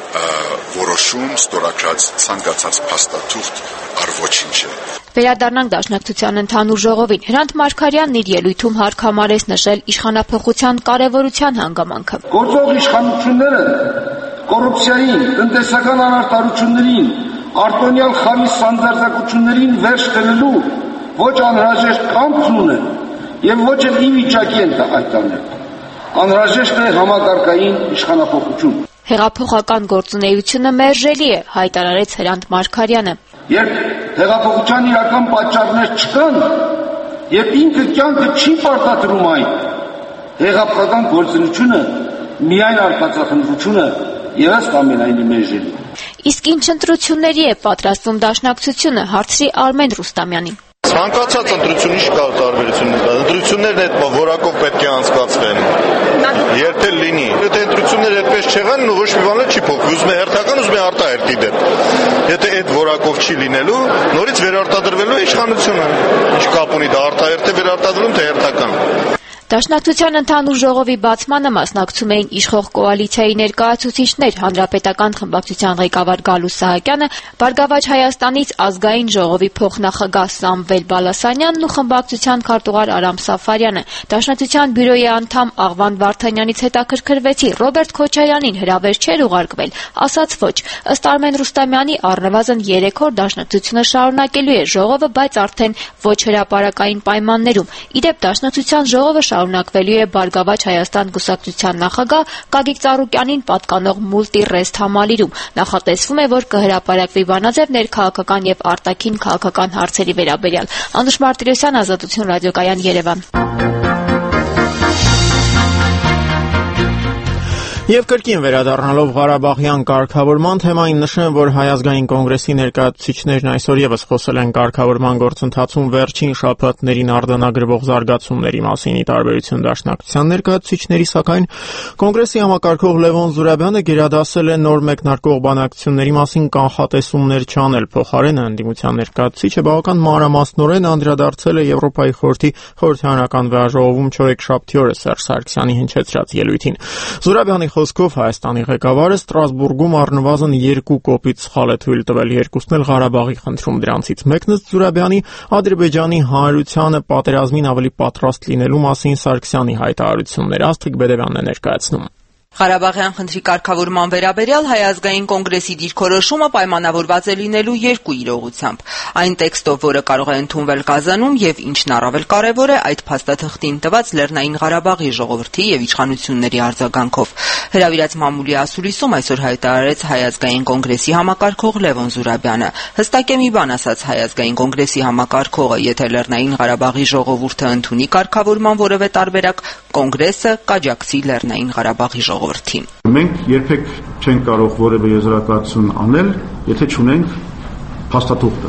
որոշում, ստորագրած ցանկացած փաստաթուղթ առ ոչինչ է։ Վերադառնանք Դաշնակցության ընդհանուր ժողովին։ Հրանտ Մարգարյանն իր ելույթում հարկամարեց նշել իշխանափոխության կարևորության հանգամանքը։ Գործող իշխանությունները կոռուպցիային, տնտեսական անարտարություններին, արտոնյալ խալի սանձարձակություններին վերջ դնելու ոչ անհրաժեշտ կամք ունեն եւ ոչ էլ ի վիճակի են այդ անել։ Անհրաժեշտ է համակարգային իշխանափոխություն։ Հեղափոխական գործունեությունը մերժելի է, հայտարարեց Հրանտ Մարգարյանը։ Երբ հեղափոխության իրական պատճառներ չկան, եւ ինքը կյանքը չի պարտադրում այն, հեղափոխական գործունեությունը միայն արկածախնդրությունը եղած ամենայնի մերժելի։ Իսկ ինչ ընտրությունների է պատրաստվում Դաշնակցությունը, հարցրի Արմեն Ռուստամյանին։ Ցանկացած ընտրությունի շկա տարբերություն կա։ Ընտրություններն այդ որակով պետք է անցկացվեն։ Երբ էլ լինի։ Եթե ընտրությունները այդպես չեղան, ոչ մի բան չի փոխվի, ուզում է հերթական, ուզում է արտահերթի դեպ։ Եթե այդ որակով չի լինելու, նորից վերարտադրվելու է իշխանությունը։ Ինչ կապ ունի դա արտահերթ է վերարտադրվում, թե հերթական։ Դաշնակցության ընդհանուր ժողովի բացմանը մասնակցում էին իշխող կոալիցիայի ներկայացուցիչներ, հանրապետական խմբակցության ղեկավար Գալուս Սահակյանը, Բարգավաճ Հայաստանից ազգային ժողովի փոխնախագահ Սամվել Բալասանյանն ու խմբակցության քարտուղար Արամ Սաֆարյանը։ Դաշնակցության բյուրոյի անդամ Աղվան Վարդանյանից հետաքրքրվեցի Ռոբերտ Քոչարյանին հրավեր չէր ուղարկվել, ասաց ոչ։ Ըստ Արմեն Ռուստամյանի առնվազն երեք օր Դաշնակցությունը շարունակելու է ժողովը, բայց արդեն ոչ հրապարակային պայմաններում։ Իդեպ Դաշնակցության ժողովը շարունակվելու է Բարգավաճ Հայաստան կուսակցության նախագահ Գագիկ Ծառուկյանին պատկանող մուլտի-ռեստ համալիրում։ Նախատեսվում է, որ կհրապարակվի բանաձև ներքաղաքական եւ արտաքին քաղաքական հարցերի վերաբերյալ։ Անուշ Մարտիրոսյան, Ազատություն ռադիոկայան, Երևան։ Եվ կրկին վերադառնալով Ղարաբաղյան կարգավորման թեմային նշեմ, որ Հայ ազգային կոնգրեսի ներկայացուցիչներն այսօր եւս խոսել են կարգավորման գործընթացում վերջին շաբաթներին արձանագրվող զարգացումների մասին՝ ի տարբերություն Դաշնակցության ներկայացուցիչների, սակայն կոնգրեսի համակարգող Լևոն Զուրաբյանը գերադասել է նոր մեկնարկող բանակցությունների մասին կանխատեսումներ չանել։ Փոխարենը ընդդիմության ներկայացուցիչը բավական մանրամասնորեն անդրադարձել է Եվրոպայի խորհրդի խորհրդարանական վեաժողովում չորեքշաբթի օրը Սերժ Սարգսյանի հնչեցրած ելույթին։ Զուրաբյանի խոսքով Հայաստանի ղեկավարը Ստրասբուրգում առնվազն երկու կոպիտ սխալ է թույլ տվել, երկուսն էլ Ղարաբաղի խնդրում։ Դրանցից մեկն ըստ Զուրաբյանի Ադրբեջանի հանրությանը պատերազմին ավելի պատրաստ լինելու մասին Սարգսյանի հայտարարությունն էր։ Աստղիկ Բեդևյանն է ներկայացնում։ Ղարաբաղյան խնդրի կարգավորման վերաբերյալ Հայ ազգային կոնգրեսի դիրքորոշումը պայմանավորված է լինելու երկու իրողությամբ։ Այն տեքստով, որը կարող է ընդունվել Կազանում, եւ ինչն առավել կարևոր է, այդ փաստաթղթին տված Լեռնային Ղարաբաղի ժողովրդի եւ իշխանությունների արձագանքով։ Հրավիրած մամուլի ասուլիսում այսօր հայտարարեց Հայ ազգային կոնգրեսի համակարգող Լևոն Զուրաբյանը։ Հստակ է մի բան ասաց Հայ ազգային կոնգրեսի համակարգողը, եթե Լեռնային Ղարաբաղի ժողովուրդը ընդունի կարգավորման որևէ տարբերակ, կոնգրեսը կաջակցի Լեռնային Ղարաբաղի ժողովրդին։ Մենք երբեք չենք կարող որևէ եզրակացություն անել, եթե չունենք փաստաթուղթը։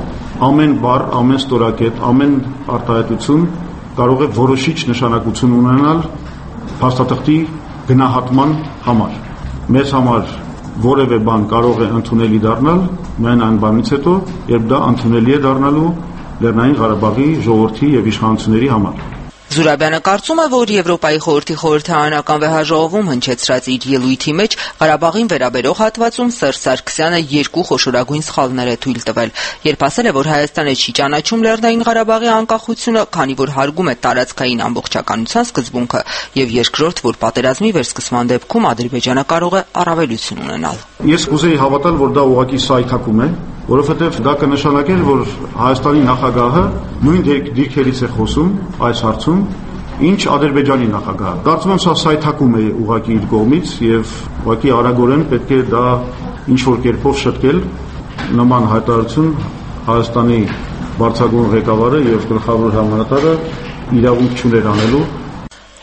Ամեն բառ, ամեն ստորակետ, ամեն արտահայտություն կարող է որոշիչ նշանակություն ունենալ փաստաթղթի գնահատման համար։ Մեզ համար որևէ բան կարող է ընդունելի դառնալ միայն այն բանից հետո, երբ դա ընդունելի է դառնալու Լեռնային Ղարաբաղի ժողովրդի եւ իշխանությունների համար։ Զուրաբյանը կարծում է, որ Եվրոպայի խորհրդի խորհրդարանական վեհաժողովում հնչեցրած իր ելույթի մեջ Ղարաբաղին վերաբերող հատվածում Սերժ Սարգսյանը երկու խոշորագույն սխալներ է թույլ տվել, երբ ասել է, որ Հայաստանը չի ճանաչում Լեռնային Ղարաբաղի անկախությունը, քանի որ հարգում է տարածքային ամբողջականության սկզբունքը, եւ երկրորդ, որ պատերազմի վերսկսման դեպքում Ադրբեջանը կարող է առավելություն ունենալ։ Ես կուզեի հավատալ, որ դա ուղղակի սայթակում է, որովհետև դա կնշանակեր, որ Հայաստանի նախագահը նույն դիրքերից է խոսում այս հարցում, ինչ Ադրբեջանի նախագահը։ Կարծում եմ սա սայթակում է ուղղակի իր կողմից եւ ուղղակի արագորեն պետք է դա ինչ-որ կերպով շտկել նման հայտարարություն Հայաստանի բարձրագույն ղեկավարը եւ գլխավոր հրամանատարը իրավունք չուներ անելու։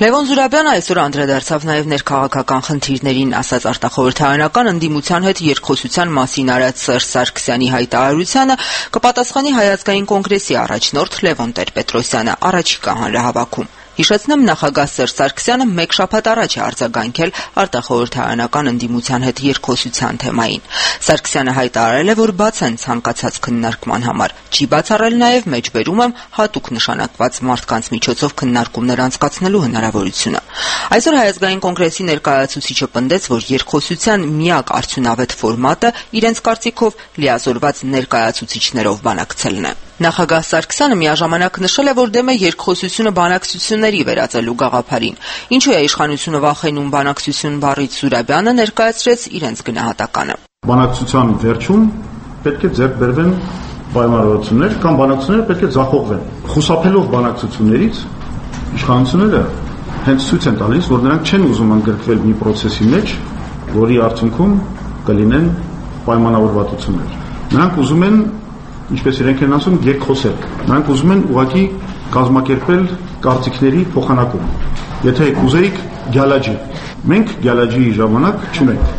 Լևոն Զուրաբյանը այսօր անդրադարձավ նաև ներքաղաքական խնդիրներին, ասաց արտախորհրդարանական ընդդիմության հետ երկխոսության մասին արած Սերժ Սարգսյանի հայտարարությանը կպատասխանի Հայ ազգային կոնգրեսի առաջնորդ Լևոն Տեր-Պետրոսյանը առաջիկա հանրահավաքում։ Հիշեցնեմ, նախագահ Սերժ Սարգսյանը մեկ շաբաթ առաջ է արձագանքել արտախորհրդարանական ընդդիմության հետ երկխոսության թեմային։ Սարգսյանը հայտարարել է, որ բաց են ցանկացած քննարկման համար, չի բացառել նաև մեջբերում եմ հատուկ նշանակված մարդկանց միջոցով քննարկումներ անցկացնելու հնարավորությունը։ Այսօր Հայ ազգային կոնգրեսի ներկայացուցիչը պնդեց, որ երկխոսության միակ արդյունավետ ֆորմատը իրենց կարծիքով լիազորված ներկայացուցիչներով բանակցելն է։ Նախագահ Սարգսյանը միաժամանակ նշել է, որ դեմ է երկխոսությունը բանակցությունների վերածելու գաղափարին։ Ինչու է իշխանությունը վախենում բանակցություն բառից, Զուրաբյանը ներկայացրեց իրենց գնահատականը։ Բանակցության վերջում պետք է ձեռք բերվեն պայմանավորություններ կամ բանակցությունները պետք է ձախողվեն։ Խուսափելով բանակցություններից իշխանությունները հենց ցույց են տալիս, որ նրանք չեն ուզում ընդգրկվել մի process-ի մեջ, որի արդյունքում կլինեն պայմանավորվածություններ։ Նրանք ուզում են, ինչպես իրենք են ասում, երկխոսել։ Նրանք ուզում են ուղղակի կազմակերպել կարծիքների փոխանակում։ Եթե կուզեիք գյալաջի, մենք գյալաջի ժամանակ չունենք։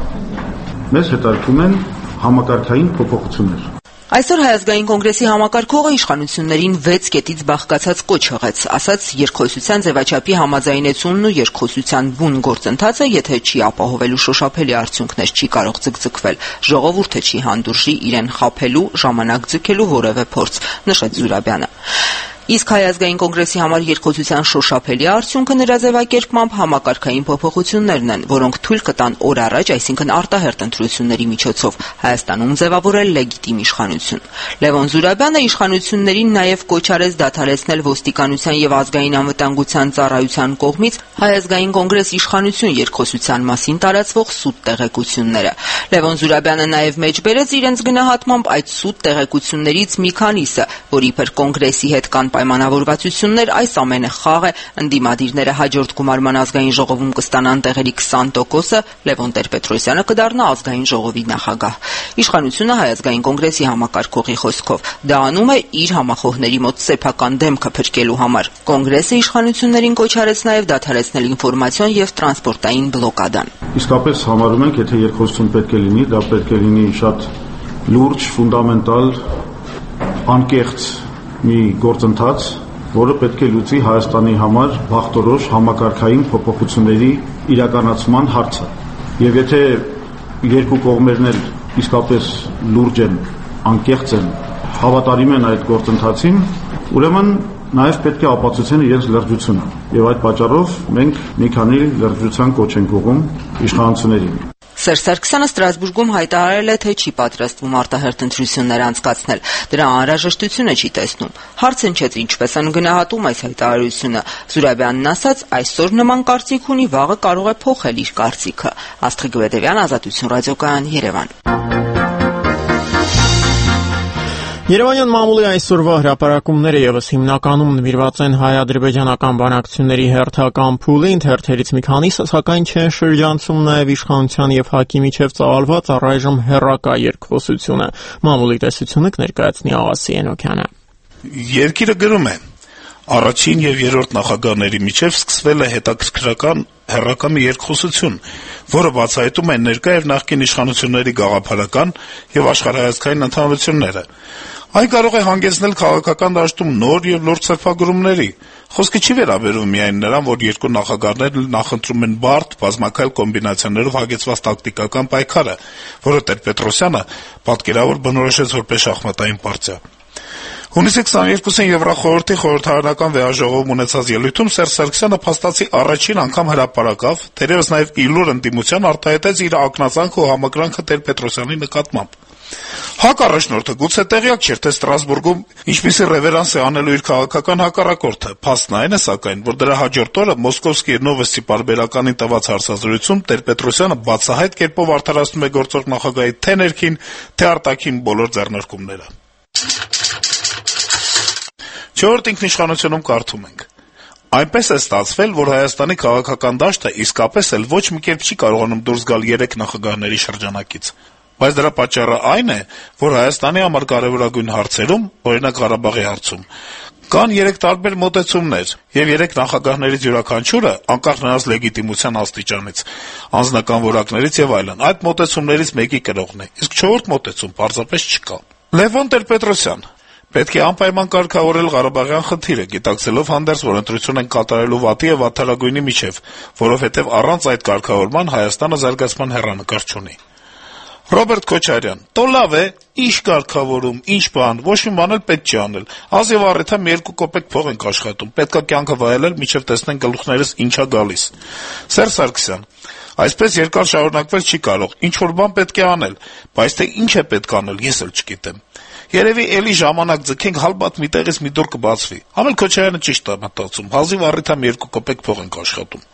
Մեզ հետաքրքրում են համակարգային փոփոխություններ։ Այսօր Հայ ազգային կոնգրեսի համակարգողը իշխանություններին վեց կետից բաղկացած կոչ հղեց, ասաց երկխոսության ձևաչափի համաձայնեցումն ու երկխոսության բուն գործընթացը, եթե չի ապահովելու շոշափելի արդյունքներ, չի կարող ձգձգվել, ժողովուրդը չի հանդուրժի իրեն խաբելու, ժամանակ ձգելու որևէ փորձ, նշեց Զուրաբյանը։ Իսկ Հայ ազգային կոնգրեսի համար երկխոսության շոշափելի արդյունքը նրա ձևակերպմամբ համակարգային փոփոխություններն են, որոնք թույլ կտան օր առաջ, այսինքն արտահերթ ընտրությունների միջոցով Հայաստանում ձևավորել լեգիտիմ իշխանություն։ Լևոն Զուրաբյանը իշխանություններին նաև կոչ արեց դադարեցնել ոստիկանության եւ ազգային անվտանգության ծառայության կողմից Հայ ազգային կոնգրես իշխանություն երկխոսության մասին տարածվող սուտ տեղեկությունները։ Լևոն Զուրաբյանը նաև մեջբերեց իրենց գնահատմամբ այդ սուտ տեղեկություններից մի քանիսը, որ իբր կոնգրեսի հետ կան պայմանավորվածություններ, այս ամենը խաղ է, ընդդիմադիրները հաջորդ գումարման ազգային ժողովում կստանան տեղերի քսան տոկոսը, Լևոն Տեր-Պետրոսյանը կդառնա ազգային ժողովի նախագահ։ Իշխանությունը Հայ ազգային կոնգրեսի համակարգողի խոսքով դա անում է իր համախոհների մոտ սեփական դեմքը փրկելու համար։ Կոնգրեսը իշխանություններին կոչ արեց նաև դադարեցնել ինֆորմացիոն եւ տրանսպորտային բլոկադան։ Իսկապես համարում ենք, եթե երկխոսություն պետք է լինի, դա պետք է լինի շատ լուրջ, ֆունդամենտալ, անկեղծ մի գործընթաց, որը պետք է լուծի Հայաստանի համար բախտորոշ համակարգային փոփոխությունների իրականացման հարցը։ Եվ եթե երկու կողմերն էլ իսկապես լուրջ են, անկեղծ են, հավատարիմ են այդ գործընթացին, ուրեմն նաև պետք է ապացուցեն իրենց լրջությունը։ Եվ այդ պատճառով մենք մի քանի լրջության կոչ ենք ուղղում իշխանություններին։ Սերժ Սարգսյանը Ստրասբուրգում հայտարարել է, թե չի պատրաստվում արտահերթ ընտրություններ անցկացնել, դրա անհրաժեշտությունը չի տեսնում։ Հարց հնչեց, ինչպես են գնահատում այս հայտարարությունը։ Զուրաբյանն ասաց, այսօր նման կարծիք ունի, վաղը կարող է փոխել իր կարծիքը։ Աստղիկ Գվեդևյան, Ազատություն ռադիոկայան, Երևան։ Երևանյան մամուլի այսօրվա հրապարակումները ևս հիմնականում նվիրված են հայ-ադրբեջանական բանակցությունների հերթական փուլին, թերթերից մի քանիսը, սակայն չեն շրջանցում նաև իշխանության եւ ՀԱԿ-ի միջև ծավալված առայժմ հեռակա երկխոսությունը։ Մամուլի տեսությունը կներկայացնի Աղասի Էնոքյանը։ Երկիրը գրում է. Առաջին եւ երրորդ նախագահների միջև սկսվել է հետաքրքրական հեռակա մի երկխոսություն, որը բացահայտում է ներկա եւ նախկին իշխանությունների գաղափարական եւ աշխարհայացքային ընդհանրությունները։ Այն կարող է հանգեցնել քաղաքական դաշտում նոր եւ լուրջ սրբագրումների։ Խոսքը չի վերաբերում միայն նրան, որ երկու նախագահներն նախընտրում են բարդ, բազմակայլ կոմբինացիաներով հագեցված տակտիկական պայքարը, որը Տեր-Պետրոսյանը պատկերավոր բնորոշեց որպես շախմատային պարտիա։ Հունիսի քսաներկուսին Եվրախորհրդի խորհրդարանական վեաժողովում ունեցած ելույթում Սերժ Սարգսյանը փաստացի առաջին անգամ հրապարակավ, թերևս նաև իլուր ընդդիմության արտահայտեց իր ակնածանքը ու համակրանքը Տեր-Պետրոսյանի նկատմամբ։ ՀԱԿ առաջնորդը գուցե տեղյակ չէր, թե Ստրասբուրգում ինչպիսի ռևերանս է անելու իր քաղաքական հակառակորդը։ Փաստն այն է, սակայն, որ դրա հաջորդ օրը Մոսկովսկի Նովոստի պարբերականին տված հարցազրույցում Տեր-Պետրոսյանը բացահայտ կերպով արդարացնում է գործող նախագահի թե ներքին, թե արտաքին բոլոր ձեռնարկումները։ Չորրորդ ինքնիշխանությունում կարդում ենք. Այնպես է ստացվել, որ Հայաստանի քաղաքական դաշտը իսկապես էլ ոչ մի կերպ չի կարողանում դուրս գալ երեք նախագահների շրջանակից։ Բայց դրա պատճառը այն է, որ Հայաստանի համար կարևորագույն հարցերում, օրինակ Ղարաբաղի հարցում, Կան երեք տարբեր մոտեցումներ, եւ երեք նախագահներից յուրաքանչյուրը, անկախ նրանց լեգիտիմության աստիճանից, անձնական որակներից եւ այլն, այդ մոտեցումներից մեկի կրողն է, իսկ չորրորդ մոտեցում պարզապես չկա։ Լևոն Տեր-Պետրոսյան. Պետք է անպայման կարգավորել Ղարաբաղյան խնդիրը, գիտակցելով հանդերձ, որ ընտրություն են կատարելու վատի եւ վատթարագույնի միջեւ, որովհետեւ առանց այդ կարգավորման Հայաստանը զարգացման հեռանկար չունի։ Ռոբերտ Քոչարյան. «Տո լավ է, ինչ կարգավորում, ինչ բան, ոչ մի բան էլ պետք չի անել։ Ազ եւ առիթը մի երկու կոպեկ փող ենք աշխատում, պետքա կյանքը վայելել, մինչեւ տեսնենք գլուխներս ինչա գալիս»։ Սերժ Սարգսյան. «Այսպես երկար շարունակվել չի կարող, ինչ որ բան պետք է անել, բայց թե ինչ է պետք անել, ես էլ չգիտեմ։ Երևի էլի ժամանակ ձգենք, հալբատ մի տեղից մի դուր կբացվի»։ Ամել Քոչարյանը ճիշտ է մտածում, հազիվ առիթը մի երկու կոպեկ փող ենք աշխատում։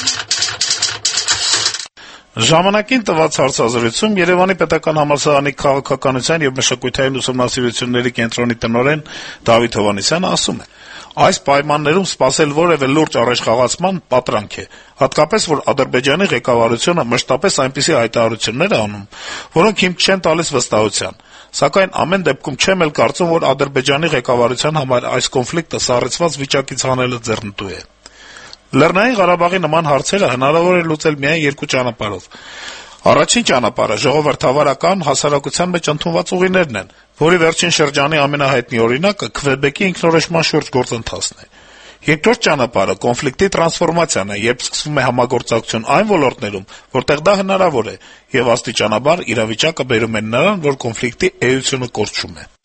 Ժամանակին տված հարցազրույցում Երևանի պետական համալսարանի քաղաքականության եւ մշակութային ուսումնասիրությունների կենտրոնի տնօրեն Դավիթ Հովհաննիսյանը ասում է. «Այս պայմաններում սպասել որևէ լուրջ առաջխաղացման պատրանք է, հատկապես որ Ադրբեջանի ղեկավարությունը մշտապես այնպիսի հայտարարություններ է անում, որոնք հիմք չեն տալիս վստահության։ Սակայն ամեն դեպքում չեմ էլ կարծում, որ Ադրբեջանի ղեկավարության համար այս կոնֆլիկտը սառեցված վիճակից հանելը ձեռնտու է։ Լեռնային Ղարաբաղի նման հարցերը հնարավոր է լուծել միայն երկու ճանապարհով։ Առաջին ճանապարհը ժողովրդավարական հասարակության մեջ ընդունված ուղիներն են, որի վերջին շրջանի ամենահայտնի օրինակը Քվեբեկի ինքնորոշման շուրջ գործընթացն է։ Երկրորդ ճանապարհը կոնֆլիկտի տրանսֆորմացիան է, երբ սկսվում է համագործակցություն այն ոլորտներում, որտեղ դա հնարավոր է, եւ աստիճանաբար իրավիճակը բերում է նրան, որ կոնֆլիկտի էությունը կորչում է»։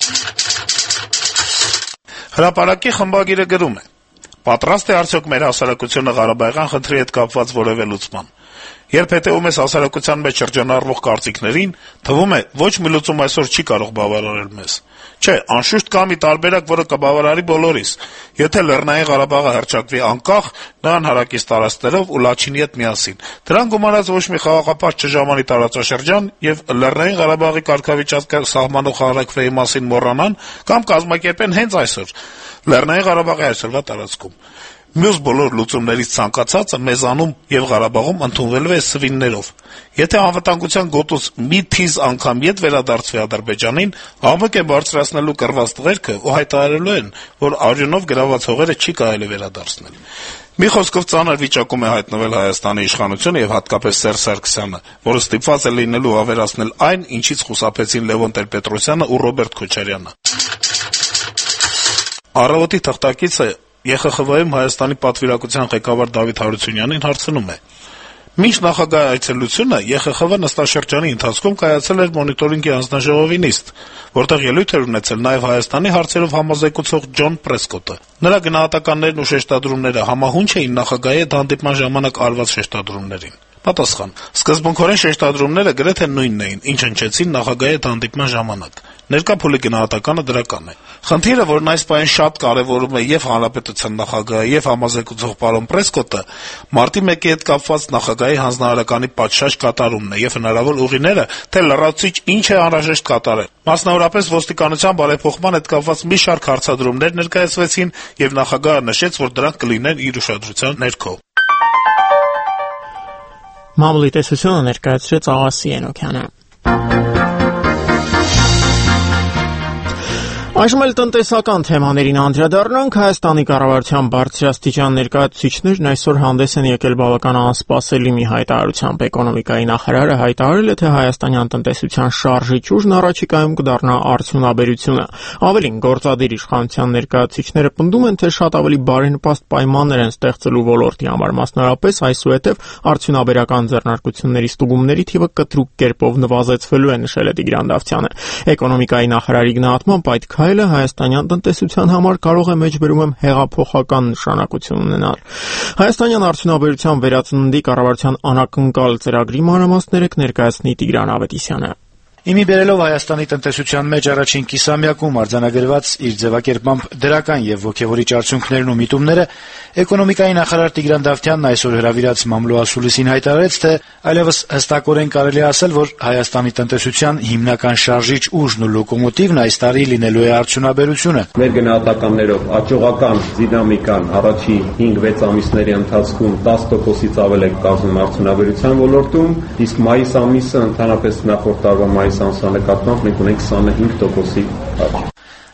Հրապարակի խմբագիրը գրում է. «Պատրաստ է արդյոք մեր հասարակությունը Ղարաբաղյան խնդրի հետ կապված որևէ լուծման։ Երբ հետեւում ես հասարակության մեջ շրջանառվող կարծիքներին, թվում է, ոչ մի լուծում այսօր չի կարող բավարարել մեզ։ Չէ, անշուշտ կա մի տարբերակ, որը կբավարարի բոլորիս։ Եթե Լեռնային Ղարաբաղը հռչակվի անկախ, նրան հարակից տարածքներով ու Լաչինի հետ միասին, դրան գումարած ոչ մի խաղաղապահ չժամանի տարածաշրջան եւ Լեռնային Ղարաբաղի կարգավիճակը սահմանող հանրակրվեի մասին մոռանան կամ կազմակերպեն հենց այսօր Լեռնային Ղարաբաղի այսօրվա տարածքում։ Մյուս բոլոր լուծումներից ցանկացածը մեզանում եւ Ղարաբաղում ընդունվելու է սվիններով։ Եթե անվտանգության գոտուց մի թիզ անգամ ետ վերադարձվի Ադրբեջանին, ԱՄԿ է բարձրացնելու կռված տղերքը ու հայտարարելու են, որ արյունով գրաված հողերը չի կարելի վերադարձնել։ Մի խոսքով ծանր վիճակում է հայտնվել Հայաստանի իշխանությունը եւ հատկապես Սերժ Սարգսյանը, որը ստիպված է լինելու ավերացնել այն, ինչից խուսափեցին Լևոն Տեր-Պետրոսյանը ու Ռոբերտ Քոչարյանը։ Առավոտի թղթակիցը Ե Խ Խ V-ում Հայաստանի պատվիրակության ղեկավար Դավիթ Հարությունյանին հարցնում է. «Մինչ նախագահի այցելությունը Ե Խ Խ V նստաշրջանի ընթացքում կայացել էր մոնիտորինգի անձնաժողովի նիստ, որտեղ ելույթ էր ունեցել նաեւ Հայաստանի հարցերով համազեկուցող Ջոն Պրեսկոտը։ Նրա գնահատականներն ու շեշտադրումները համահունչ էին նախագահի հետ հանդիպման ժամանակ արված շեշտադրումներին»։ Պատասխան. «Սկզբունքորեն շեշտադրումները գրեթե նույնն էին, ինչ հնչեցին նախագահի հետ հանդիպման ժամանակ։ Ներկա փուլի գնահատականը դրական է։ Խնդիրը, որն այս պահին շատ կարեւորում է եւ հանրապետության նախագահը, եւ համազեկուցող պարոն Պրեսկոտը, մարտի մեկի հետ կապված նախագահի հանձնարարականի պատշաճ կատարումն է եւ հնարավոր ուղիները, թե լրացուցիչ ինչ է անհրաժեշտ կատարել։ Մասնավորապես ոստիկանության բարեփոխման հետ կապված մի շարք հարցադրումներ ներկայացվեցին եւ նախագահը նշեց, որ դրանք կլինեն իր ուշադրության ներքո»։ Մամուլի տեսությունը ներկայացրեց Աղասի Ենոքյանը։ Այժմ էլ տնտեսական թեմաներին անդրադառնանք։ Հայաստանի կառավարության բարձրաստիճան ներկայացուցիչներն այսօր հանդես են եկել բավական անսպասելի մի հայտարարությամբ։ Էկոնոմիկայի նախարարը հայտարարել է, թե հայաստանյան տնտեսության շարժիչ ուժն առաջիկայում կդառնա արդյունաբերությունը։ Ավելին, գործադիր իշխանության ներկայացուցիչները պնդում են, թե շատ ավելի բարենպաստ պայմաններ են ստեղծելու ոլորտի համար, մասնավորապես այսուհետև արդյունաբերական ձեռնարկությունների ստուգումների թիվը կտրուկ կերպով նվազեցվելու է, նշել է Տիգրան Դավթյանը։ Էկոնոմիկայի նախարարի գնահատմամբ այդ քայլը հայաստանյան տնտեսության համար կարող է մեջբերում հեղափոխական նշանակություն ունենալ։ Հայաստանյան արդյունաբերության վերածննդի կառավարության անակնկալ ծրագրի մանրամասները կներկայացնի Տիգրան Ավետիսյանը։ Իմի բերելով Հայաստանի տնտեսության մեջ առաջին կիսամյակում արձանագրված իր ձևակերպմամբ դրական եւ ոգեվորիչ արդյունքներն ու միտումները, էկոնոմիկայի նախարար Տիգրան Դավթյանն այսօր հրավիրած մամլոասուլիսին հայտարարեց, թե այլևս հստակորեն կարելի է ասել, որ Հայաստանի տնտեսության հիմնական շարժիչ ուժն ու լոկոմոտիվն այս տարի լինելու է արդյունաբերությունը։ Մեր գնահատականներով աճողական դինամիկան առաջին հինգ-վեց ամիսների ընթացքում տասը տոկոսից ավել է կազմում արդյունաբերության ոլորտում, իսկ մայիս ամիսը ընդհանրապես նախորդ տարվա մայիս ամսվա նկատմամբ մենք ունենք քսանհինգ տոկոսի աճ։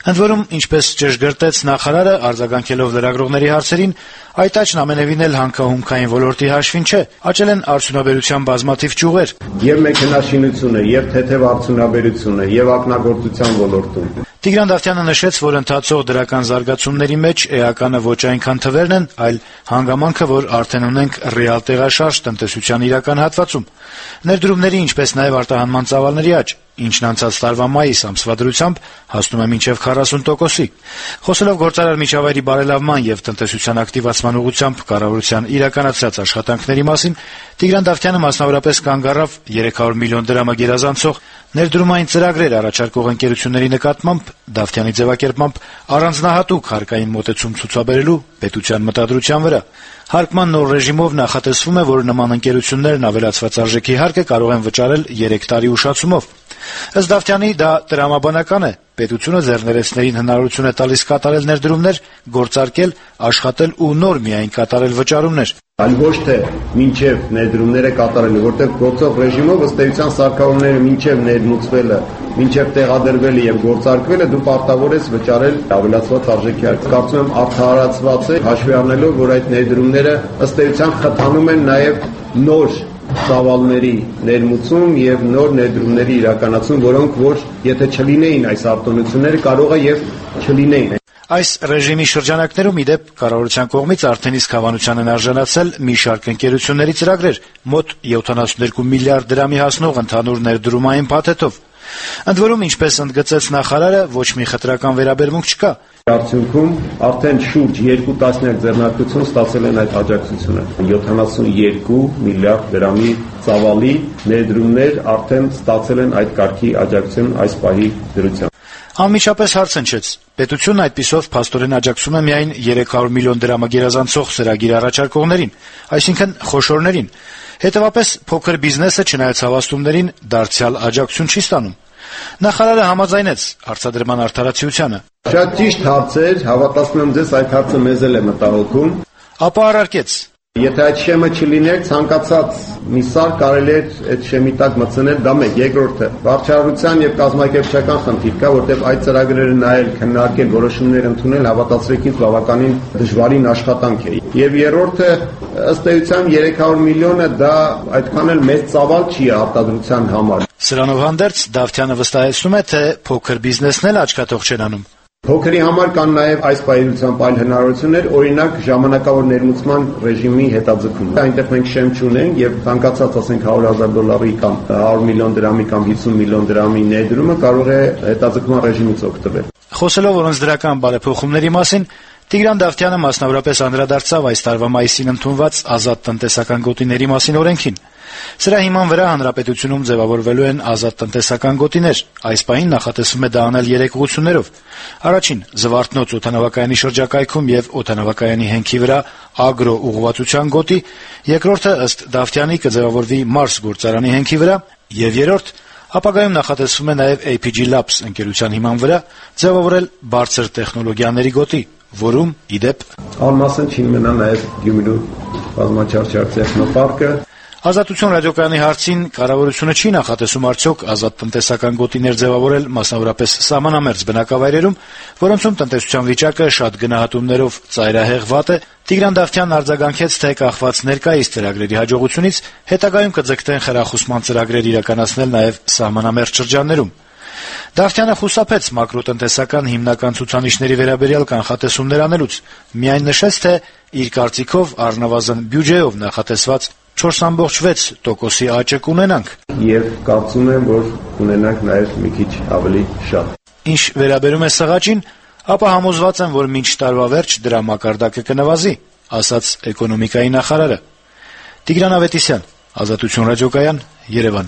Ընդ որում, ինչպես ճշգրտեց նախարարը, արձագանքելով լրագրողների հարցերին, այդ աճն ամենևին էլ հանքահումքային ոլորտի հաշվին չէ, աճել են արդյունաբերության բազմաթիվ ճյուղեր. Եվ մեքենաշինությունը, եւ թեթև արդյունաբերությունը, եւ ակնագործության ոլորտում։ Տիգրան Դավթյանը նշեց, որ ընթացող դրական զարգացումների մեջ էականը ոչ այնքան թվերն են, այլ հանգամանքը, որ արդեն ունենք ռեալ տեղաշարժ տնտեսության իրական հատվածում։ Ներդրումների, ինչպես նաև արտահանման ծավալների աճ, ինչն անցած տարվա մայիս ամսվա դրությամբ հասնում է մինչև քառասուն տոկոսի։ Խոսելով գործարար միջավայրի բարելավման եւ տնտեսության ակտիվացման ուղղությամբ կառավարության իրականացրած աշխատանքների մասին, Տիգրան Դավթյանը մասնավորապես կանգ առավ երեք հարյուր միլիոն դրամը գերազանցող ներդրումային ծրագրեր առաջարկող ընկերությունների նկատմամբ Դավթյանի ձևակերպմամբ առանձնահատուկ հարկային մոտեցում ցուցաբերելու պետության մտադրության վրա։ Հարկման նոր ռեժիմով նախատեսվում է, որ նման ընկերություններն ավելացված արժեքի հարկը կարող են վճարել երեք տարի ուշացումով։ Ըստ Դավթյանի դա տրամաբանական է։ Պետությունը ձեռներեցներին հնարավորություն է տալիս կատարել ներդրումներ, գործարկել, աշխատել ու նոր միայն կատարել վճարումներ։ Այլ ոչ թե մինչև ներդրումները կատարելը, որտեղ գործող ռեժիմով ըստ էության սարքավորները մինչև ներմուծվելը, մինչև տեղադրվելը եւ գործարկվելը դու պարտավոր ես վճարել ավելացված արժեքի հարկ։ Կարծում եմ արդարացված է, հաշվի առնելով, որ այդ ներդրումները ըստ էության խթանում են նաեւ նոր ծավալների ներմուծում եւ նոր ներդրումների իրականացում, որոնք որ եթե չլինեին այս արտոնությունները, կարող է եւ չլինեին։ Այս ռեժիմի շրջանակներում, ի դեպ, կառավարության կողմից արդեն իսկ հավանության են արժանացել մի շարք ընկերությունների ծրագրեր, մոտ յոթանասուններկու միլիարդ դրամի հասնող ընդհանուր ներդրումային փաթեթով։ Ընդ որում, ինչպես ընդգծեց նախարարը, ոչ մի խտրական վերաբերմունք չկա։ Արդյունքում արդեն շուրջ երկու տասնյակ ձեռնարկություն ստացել են այդ աջակցությունը։ յոթանասունյոթ միլիարդ դրամի ծավալի ներդրումներ արդեն ստացել են այդ կարգի աջակցություն այս պահի դրությամբ։ Անմիջապես հարց հնչեց. պետությունն այդպիսով փաստորեն աջակցում է միայն երեք հարյուր միլիոն դրամը գերազանցող ծրագիր առաջարկողներին, այսինքն խոշորներին։ Հետևաբար փոքր բիզնեսը, չնայած հավաստումներին, դարձյալ աջակցություն չի ստանում։ Նախարարը համաձայնեց արտադրման արդարացիությանը։ Շատ ճիշտ հարց էր, հավատացնում եմ ձեզ, այդ հարցը մեզ էլ է մտահոգում։ Ապա առարկեց. Եթե այդ շեմը չլիներ, ցանկացած մի սար կարելի է այդ շեմի տակ մտցնել, դա մեկ, երկրորդը վարչարության եւ կազմակերպչական խնդիր կա, որտեղ այդ ծրագրերը նայել, քննարկել, որոշումներ ընդունել հավատացրեք ինձ բավականին դժվարին աշխատանք է։ Եվ երրորդը ըստ էության երեք հարյուր միլիոնը դա այդքան էլ մեծ ծավալ չի արտադրության համար։ Սրանով հանդերձ Դավթյանը վստահեցնում է, թե փոքր բիզնեսն էլ աչքաթող չեն անում։ Փոքրի համար կան նաև այս պայմանությամբ այլ հնարավորություններ, օրինակ ժամանակավոր ներմուծման ռեժիմի հետաձգումը։ Այնտեղ մենք շեմ չունենք եւ ցանկացած, ասենք հարյուր հազար դոլարի կամ հարյուր միլիոն դրամի կամ հիսուն միլիոն դրամի ներդրումը կարող է հետաձգման ռեժիմից օգտվել։ Խոսելով օրենսդրական բարեփոխումների մասին, Տիգրան Դավթյանը մասնավորապես անդրադարձավ այս տարվա մայիսին ընդունված ազատ տնտեսական գոտիների մասին օրենքին։ Սրա հիման վրա հանրապետությունում ձևավորվելու են ազատ տնտեսական գոտիներ։ Այս պահին նախատեսվում է դա անել երեք ուղղություններով։ Առաջին՝ Զվարթնոց օդանավակայանի շրջակայքում եւ օդանավակայանի հենքի վրա ագրո ուղղվածության գոտի, երկրորդը ըստ Դավթյանի կձևավորվի Մարս գործարանի հենքի վրա, եւ երրորդ ապագայում նախատեսվում է նաեւ A P G Labs ընկերության հիման վրա ձևավորել բարձր տեխնոլոգիաների գոտի, որում, ի դեպ, անմասն չի մնա նաեւ Գյումրու բազմաչափ տեխնոպարկը։ Ազատություն ռադիոկայանի հարցին կառավարությունը չի նախատեսում արդյոք ազատ տնտեսական գոտիներ ձևավորել մասնավորապես սահմանամերձ բնակավայրերում, որոնցում տնտեսության վիճակը շատ գնահատումներով ծայրահեղ վատ է, Տիգրան Դավթյանն արձագանքեց, թե կախված ներկայիս ծրագրերի հաջողությունից հետագայում կձգտեն խրախուսման ծրագրեր իրականացնել նաև սահմանամերձ շրջաններում։ Դավթյանը խուսափեց մակրոտնտեսական հիմնական ցուցանիշների վերաբերյալ կանխատեսումներ անելուց, միայն նշեց, թե իր կարծիքով առնվազն բյուջեով նախատեսված չորս կόμma վեց տոկոսի աճը կունենանք։ Եվ կարծում եմ, որ կունենանք նաև մի քիչ ավելի շատ։ Ինչ վերաբերում է սղաճին, ապա համոզված եմ, որ մինչ տարվա վերջ դրա մակարդակը կնվազի, ասաց էկոնոմիկայի նախարարը։ Տիգրան Ավետիսյան, Ազատություն ռադիոկայան, Երևան։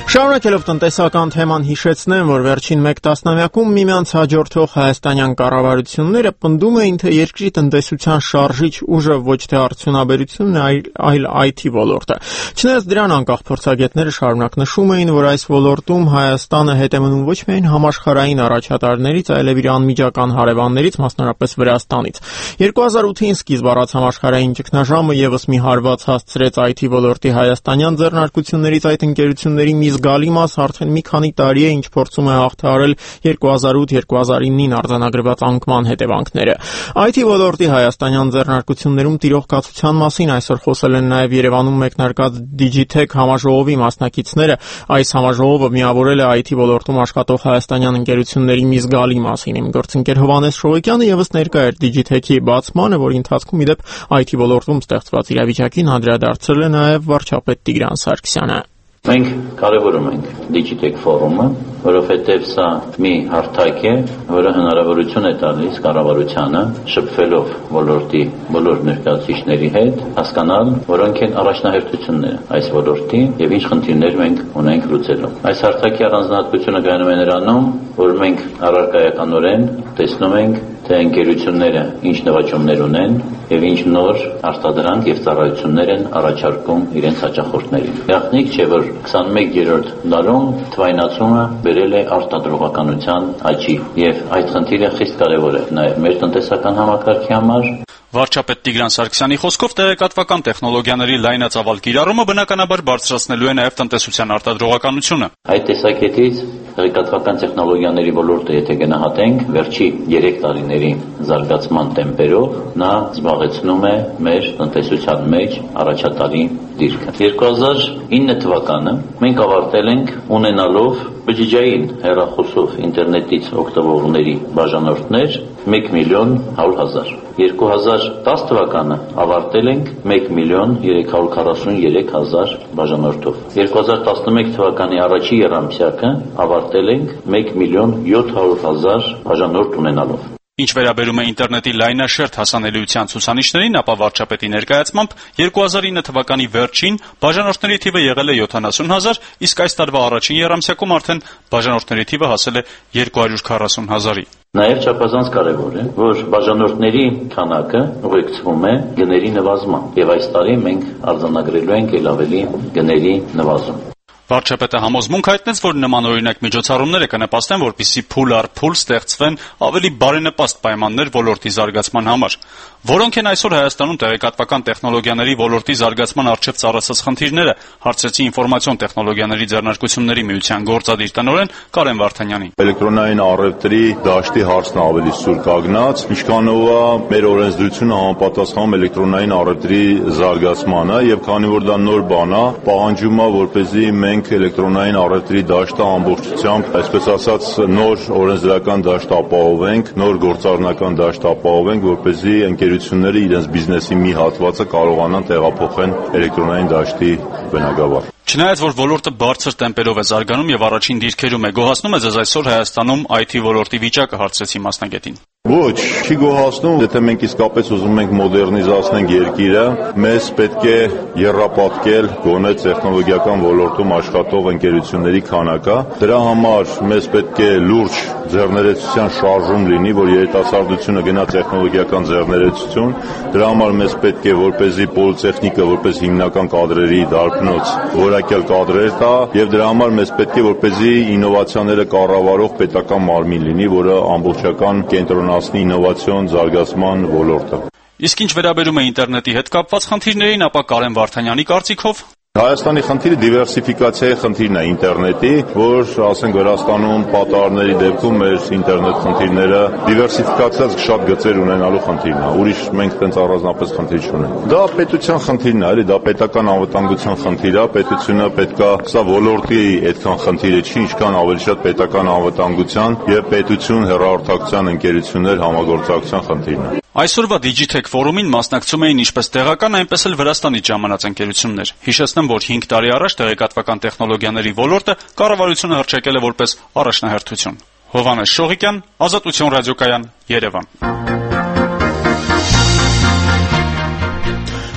Շարունակելով տնտեսական թեման հիշեցնեմ, որ վերջին մեկ տասնամյակում միմյանց հաջորդող հայաստանյան կառավարությունները պնդում էին, թե երկրի տնտեսության շարժիչ ուժը ոչ թե արդյունաբերությունն է, այլ այ թի ոլորտը։ Չնայած դրան, անկախ փորձագետները շարունակ նշում էին, որ այս ոլորտում Հայաստանը հետ է մնում ոչ միայն համաշխարհային առաջատարներից, այլև իր անմիջական հարևաններից, մասնավորապես Վրաստանից։ երկու հազար ութին սկիզբ առած համաշխարհային ճգնաժամը ևս մի հարված հասցրեց այ թի ոլորտի հայաստանյան ձեռնարկություններից այդ ընկերությունների մի զգալի մաս արդեն մի քանի տարի է, ինչ փորձում է հաղթահարել երկու հազար ութ երկու հազար իննին արձանագրված անկման հետևանքները։ այ թի ոլորտի հայաստանյան ձեռնարկություններում տիրող կացության մասին այսօր խոսել են նաև Երևանում մեկնարկած Digitech համաժողովի մասնակիցները։ Այս համաժողովը միավորել է այ թի ոլորտում աշխատող հայաստանյան ընկերությունների մի զգալի մասին։ Իմ գործընկեր Հովհաննես Շողոկյանը ևս ներկա էր Digitech-ի բացմանը, որի ընթացքում իդեպ այ թի ոլորտում ստեղծված իրավիճակին անդրադարձել է նաև վարչապետ Տիգրան Սարգսյանը։ Մենք կարևորում ենք Digitech ֆորումը, որովհետև սա մի հարթակ է, որը հնարավորություն է տալիս կառավարությանը շփվելով ոլորտի բոլոր ներկայացուցիչների հետ հասկանալ, որոնք են առաջնահերթությունները այս ոլորտի եւ ինչ խնդիրներ մենք ունենք լուծելու։ Այս հարթակի առանձնահատկությունը կայանում է նրանում, որ մենք առարկայականորեն տեսնում ենք, թե ընկերությունները ինչ նվաճումներ ունեն եւ ինչ նոր արտադրանք եւ ծառայություններ են առաջարկում իրենց հաճախորդներին։ Գաղտնիք չէ, որ քսանմեկերորդ դարում թվայնացումը բերել է արտադրողականության աճի եւ այդ խնդիրը խիստ կարեւոր է նաեւ մեր տնտեսական համակարգի համար։ Վարչապետ Տիգրան Սարգսյանի խոսքով տեղեկատվական տեխնոլոգիաների լայնածավալ կիրառումը բնականաբար բարձրացնելու է նաև տնտեսության արտադրողականությունը։ Այդ տեսակետից տեղեկատվական տեխնոլոգիաների ոլորտը, եթե գնահատենք վերջի երեք տարիների զարգացման տեմպերով, նա զբաղեցնում է մեր տնտեսության մեջ առաջատարի դիրքը։ երկու հազար ինը թվականը մենք ավարտել ենք ունենալով բջջային հեռախոսով ինտերնետից օգտվողների բաժանորդներ մեկ միլիոն հարյուր հազար։ երկու հազար տասը թվականը ավարտել ենք մեկ միլիոն երեք հարյուր քառասուններեք հազար բաժանորդով։ երկու հազար տասնմեկ թվականի առաջի եռամսյակը ավարտել ենք մեկ միլիոն յոթ հարյուր հազար բաժանորդ ունենալով։ Ինչ վերաբերում է ինտերնետի լայնաշերտ հասանելիության ցուցանիշներին, ապա վարչապետի ներկայացմամբ երկու հազար ինը թվականի վերջին բաժանորդների թիվը եղել է յոթանասուն հազար, իսկ այս տարվա առաջին եռամսյակում արդեն բաժանորդների թիվը հասել է երկու հարյուր քառասուն հազարի։ Նաև չափազանց կարևոր է, որ բաժանորդների քանակը ուղեկցվում է գների նվազման, եւ այս տարի մենք արձանագրելու ենք ել ավելի գների նվազում։ Վարչապետը համոզմունք հայտնեց, որ նմանօրինակ միջոցառումները կնպաստեն, որպեսզի փուլ առ փուլ ստեղծվեն ավելի բարենպաստ պայմաններ ոլորտի զարգացման համար։ Որոնք են այսօր Հայաստանում տեղեկատվական տեխնոլոգիաների ոլորտի զարգացման առջև ծառացած խնդիրները, հարցրեցի ինֆորմացիոն տեխնոլոգիաների ձեռնարկությունների միության գործադիր տնօրեն Կարեն Վարդանյանին։ Էլեկտրոնային առևտրի դաշտի հարցն ավելի սուր կանգնած, ինչքանով է մեր օրենսդրությունը համապատասխանում էլեկտրոնային առևտրի զարգացմանը, եւ քանի որ դա նոր բան է, պահանջում է, որպեսզի մենք էլեկտրոնային առևտրի դաշտը ամբողջությամբ, այսպես ասած, նոր օրենսդրական դաշտ ապահովենք, նոր գործառնական դաշտ ապահովենք, որպեսզի ընկերությունները իրենց բիզնեսի մի հատվածը կարողանան տեղափոխեն էլեկտրոնային դաշտի բնագավառ։ Չնայած որ ոլորտը բարձր տեմպերով է զարգանում եւ առաջին դիրքերում է, գոհացնում է ձեզ այսօր Հայաստանում այ թի ոլորտի վիճակը, հարցրեցի մասնագետին։ Ոչ, չի գոհացնում, եթե մենք իսկապես ուզում ենք մոդեռնիզացնենք երկիրը, մեզ պետք է եռապատկել գոնե տեխնոլոգիական ոլորտում աշխատող ընկերությունների քանակը։ Դրա համար մեզ պետք է լուրջ ձեռներեցության շարժում լինի, որ երիտասարդությունը գնա տեխնոլոգիական ձեռներեցություն։ Դրա համար մեզ պետք է որպեսզի պոլիտեխնիկը, որպես հիմնական կադրերի դարբնոց, որակյալ կադրեր տա, եւ դրա համար մեզ պետք է որպեսզի ինովացիաները կառավարող պետական մարմին լինի, որը ամբողջական կենտրոնացնի ինովացիոն զարգացման ոլորտը։ Իսկ ինչ վերաբերում է ինտերնետի հետ կապված խնդիրներին, ապա Կարեն Վարդանյանի կարծիքով Հայաստանի խնդիրը դիվերսիֆիկացիայի խնդիրն է ինտերնետի, որ ասենք Վրաստանում պատահարների դեպքում մեր ինտերնետ խնդիրները դիվերսիֆիկացած շատ գծեր ունենալու խնդիրն է։ Ուրիշ մենք տենց առանձնապես խնդիր չունենք։ Դա պետության խնդիրն է, էլի դա պետական անվտանգության խնդիր է, պետությունը պետքա սա ոլորտի այդքան խնդիրը չի, ինչքան ավելի շատ պետական անվտանգության եւ պետություն հեռահաղորդակցության ընկերություններ համագործակցության խնդիրն է։ Այսօրվա Digitech ֆորումին մասնակցում էին ինչպես տեղական, այնպես էլ Վրաստանից ժամանած ընկերություններ։ Հիշեցնեմ, որ հինգ տարի առաջ տեղեկատվական տեխնոլոգիաների ոլորտը կառավարությունը հռչակել է որպես առաջնահերթություն։ Հովհաննես Շողոկյան, Ազատություն ռադիոկայան, Երևան։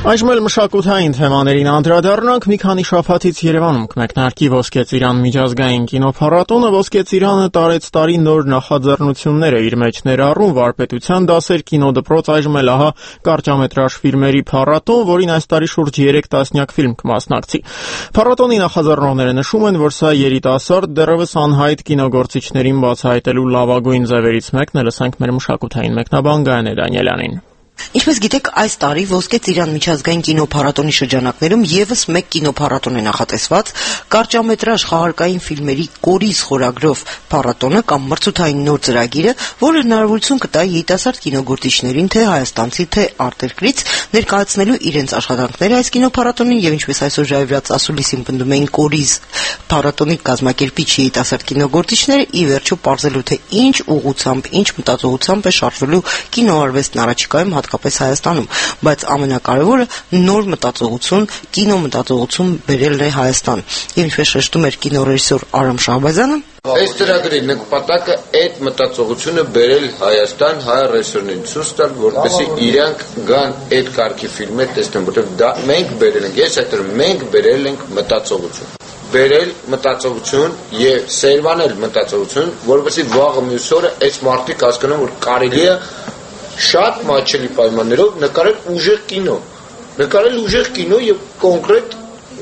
Այժմ էլ մշակութային թեմաներին անդրադառնանք։ Մի քանի շաբաթից Երևանում կմեկնարկի Ոսկե ծիրան միջազգային կինոփառատոնը։ Ոսկե ծիրանը տարեց տարի նոր նախաձեռնություններ է իր մեջ ներառում, վարպետության դասեր, կինոդպրոց, այժմ էլ ահա կարճամետրաժ ֆիլմերի փառատոն, որին այս տարի շուրջ երեք տասնյակ ֆիլմ կմասնակցի։ Փառատոնի նախաձեռնողները նշում են, որ սա երիտասարդ, դեռևս անհայտ կինոգործիչներին բացահայտելու լավագույն ձևերից մեկն է։ Լսենք մեր մշակութային մեկնաբան Գայանե Դանիելյանին։ Ինչպես գիտեք, այս տարի Ոսկե ծիրան միջազգային կինոփառատոնի շրջանակներում եւս մեկ կինոփառատոն է նախատեսված՝ կարճամետրաժ խաղարկային ֆիլմերի կորիզ խորագրով փառատոնը կամ մրցութային նոր ծրագիրը, որը հնարավորություն կտա երիտասարդ կինոգործիչներին թե հայաստանցի, թե արտերկրից ներկայացնելու իրենց աշխատանքները այս կինոփառատոնին եւ ինչպես այսօր ժայռված ասուլիսին պնդում էին կորիզ փառատոնի կազմակերպիչ երիտասարդ կինոգործիչները ի վերջո պարզելու թե ինչ ուղղությամբ, ինչ մտածողությամբ է շարժվելու կինոարվեստն առաջիկայում հատկապես Հայաստանում, բայց ամենակարևորը նոր մտածողություն, կինոմտածողություն բերելն է Հայաստան։ Եվ ինչպես շեշտում էր կինոռեժիսոր Արամ Շահբազյանը, այս ծրագրի նպատակը այդ մտածողությունը բերել Հայաստան հայ ռեժիսորներին ցույց տալ, որպեսզի իրանք գան այդ կարգի ֆիլմեր տեսնեն, որտեղ դա մենք բերել ենք, ես այդտեղ մենք բերել ենք մտածողություն։ Բերել մտածողություն եւ սերմանել մտածողություն, որպեսզի վաղը մյուս օրը այս մարդիկ հասկանան, որ կարելի է շատ մատչելի պայմաններով նկարել ուժեղ կինո, նկարել ուժեղ կինո եւ կոնկրետ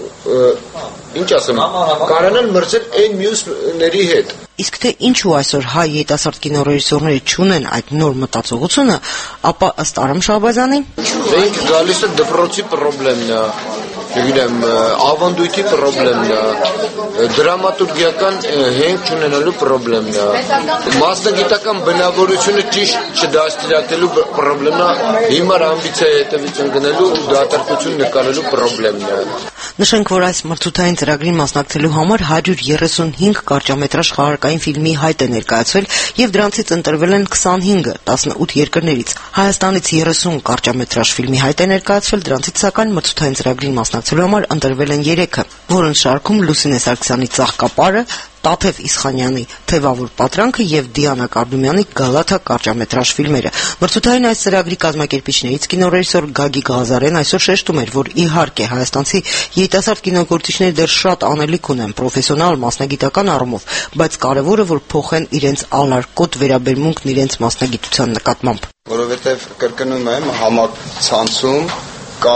ինչ ասեմ, կարողանալ մրցել այն մյուսների հետ։ Իսկ թե ինչու այսօր հայ երիտասարդ կինոռեժիսորները չունեն այդ նոր մտածողությունը, ապա ըստ Արամ Շահբազյանի, մենք գալիս է դպրոցի խնդիրն է, չգիտեմ, ավանդույթի խնդիրն է, դրամատուրգիական հենք չունենալու խնդիրն է, մասնագիտական բնավորությունը ճիշտ չդաստիարակելու խնդիրն է, հիմար ամբիցիա հետևից ընկնելու ու դատարկություն նկարելու խնդիրն է։ Նշենք, որ այս մրցութային ծրագրին մասնակցելու համար հարյուր երեսունհինգ կարճամետրաժ խաղարկային ֆիլմի հայտ է ներկայացվել եւ դրանցից ընտրվել են քսանհինգը տասնութ երկրներից։ Հայաստանից երեսուն կարճամետրաժ ֆիլմի հայտ է ներկայացվել, դրանցից սակայն մրցութային ծրագրին մասնակցելու համար ընտրվել են երեքը, որոնց շարքում Լուսինե Սարգսյանի Ծաղկապարը, Տաթև Իսխանյանի Թևավոր պատրանքը եւ Դիանա Կարդումյանի Գալաթա կարճամետրաժ ֆիլմերը։ Մրցութային այս ծրագրի կազմակերպիչներից կինոռեժիսոր Գագիկ Ղազարեն այսօր շեշտում էր, որ իհարկե հայաստանցի երիտասարդ կինոգործիչները դեռ շատ անելիք ունեն պրոֆեսիոնալ մասնագիտական առումով, բայց կարևորը որ փոխեն իրենց ալարկոտ վերաբերմունքն իրենց մասնագիտության նկատմամբ։ Որովհետեւ կրկնում եմ, համացանցում կա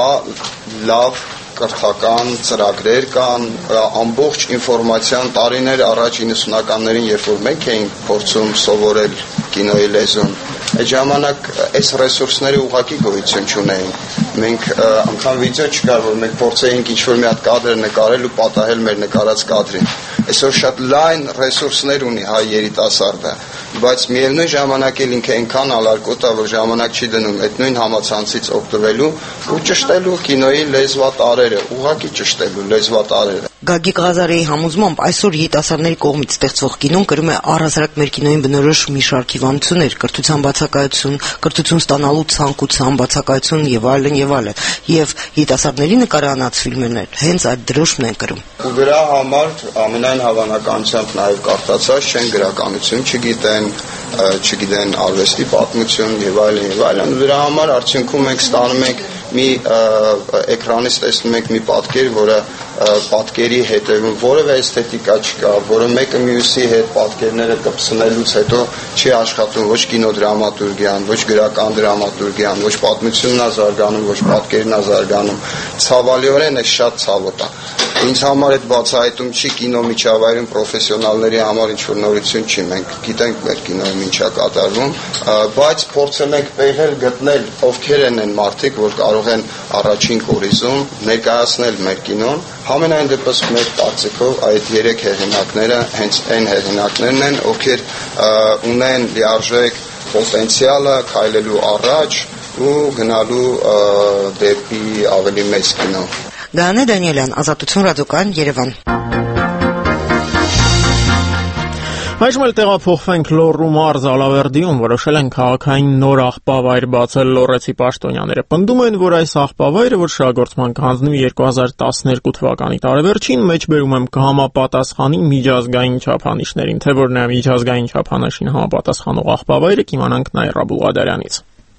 լավ կրթական ծրագրեր կան, ամբողջ ինֆորմացիան տարիներ առաջ իննսունականներին, երբ որ մենք էինք փորձում սովորել կինոյի լեզուն, այդ ժամանակ այս ռեսուրսները ուղղակի գոյություն չունեին։ Մենք անգամ վիդեո չկար, որ մենք փորձեինք ինչ-որ մի հատ կադր նկարել ու պատահել մեր նկարած կադրին։ Այսօր շատ լայն ռեսուրսներ ունի հայ երիտասարդը, բայց միևնույն ժամանակ էլ ինքը այնքան ալարկոտ է, որ ժամանակ չի դնում այդ նույն համացանցից օգտվելու ու ճշտելու կինոյի լեզվատարերը, ուղղակի ճշտելու լեզվատարերը։ Գագիկ Ղազարեի համոզմամբ այսօր երիտասարդների կողմից ստեղծվող կինոն կրում է առհասարակ մեր կինոյին բնորոշ մի շարք հիվանդություններ, կրթության բացակայություն, կրթություն ստանալու ցանկության բացակայություն եւ այլն եւ այլն։ Եվ երիտասարդների նկարանած ֆիլմերն հենց այդ դրոշմն են կրում։ Ու դրա համար ամենայն հավանականությամբ նաեւ կարտացած չեն գրականություն, չգիտեն, չգիտեն արվեստի պատմություն եւ այլն եւ այլն։ Դրա համար արդյունքում մենք ստանում ենք մի էկրանից տեսնում եք մի պատկեր, որը պատկերի հետևում որևէ էսթետիկա չկա, որը մեկը մյուսի հետ պատկերները կպսնելուց հետո չի աշխատում ոչ կինոդրամատուրգիան, ոչ գրական դրամատուրգիան, ոչ պատմությունն է զարգանում, ոչ պատկերն է զարգանում։ Ցավալիորեն է շատ ցավոտ է։ Ինձ համար այդ բացահայտում չի կինո միջավայրում պրոֆեսիոնալների համար ինչ-որ նորություն չի, մենք գիտենք մեր կինոյում ինչա կատարվում, բայց փորձել ենք պեղել գտնել ովքեր են այն մարդիկ, որ կարող են առաջին կորիզում ներկայացնել մեր կինոն։ Համենայն դեպս մեր կարծիքով այդ երեք հեղինակները հենց այն հեղինակներն են, ովքեր ունեն լիարժեք պոտենցիալը քայլելու առաջ ու գնալու դեպի ավելի մեծ կինո։ Գայանե Դանիելյան, Ազատություն ռադիոկայան, Երևան։ Այժմ էլ տեղափոխվենք Լոռու մարզ Ալավերդիում, որոշել են քաղաքային նոր աղբավայր բացել լոռեցի պաշտոնյաները։ Պնդում են, որ այս աղբավայրը, որ շահգործման կհանձնվի երկու հազար տասներկու թվականի տարեվերջին, մեջբերում եմ կհամապատասխանի միջազգային չափանիշներին, թե որն է միջազգային չափանիշին համապատասխանող աղբավայրը, կիմանանք Նաիրա Բուղադարյանից։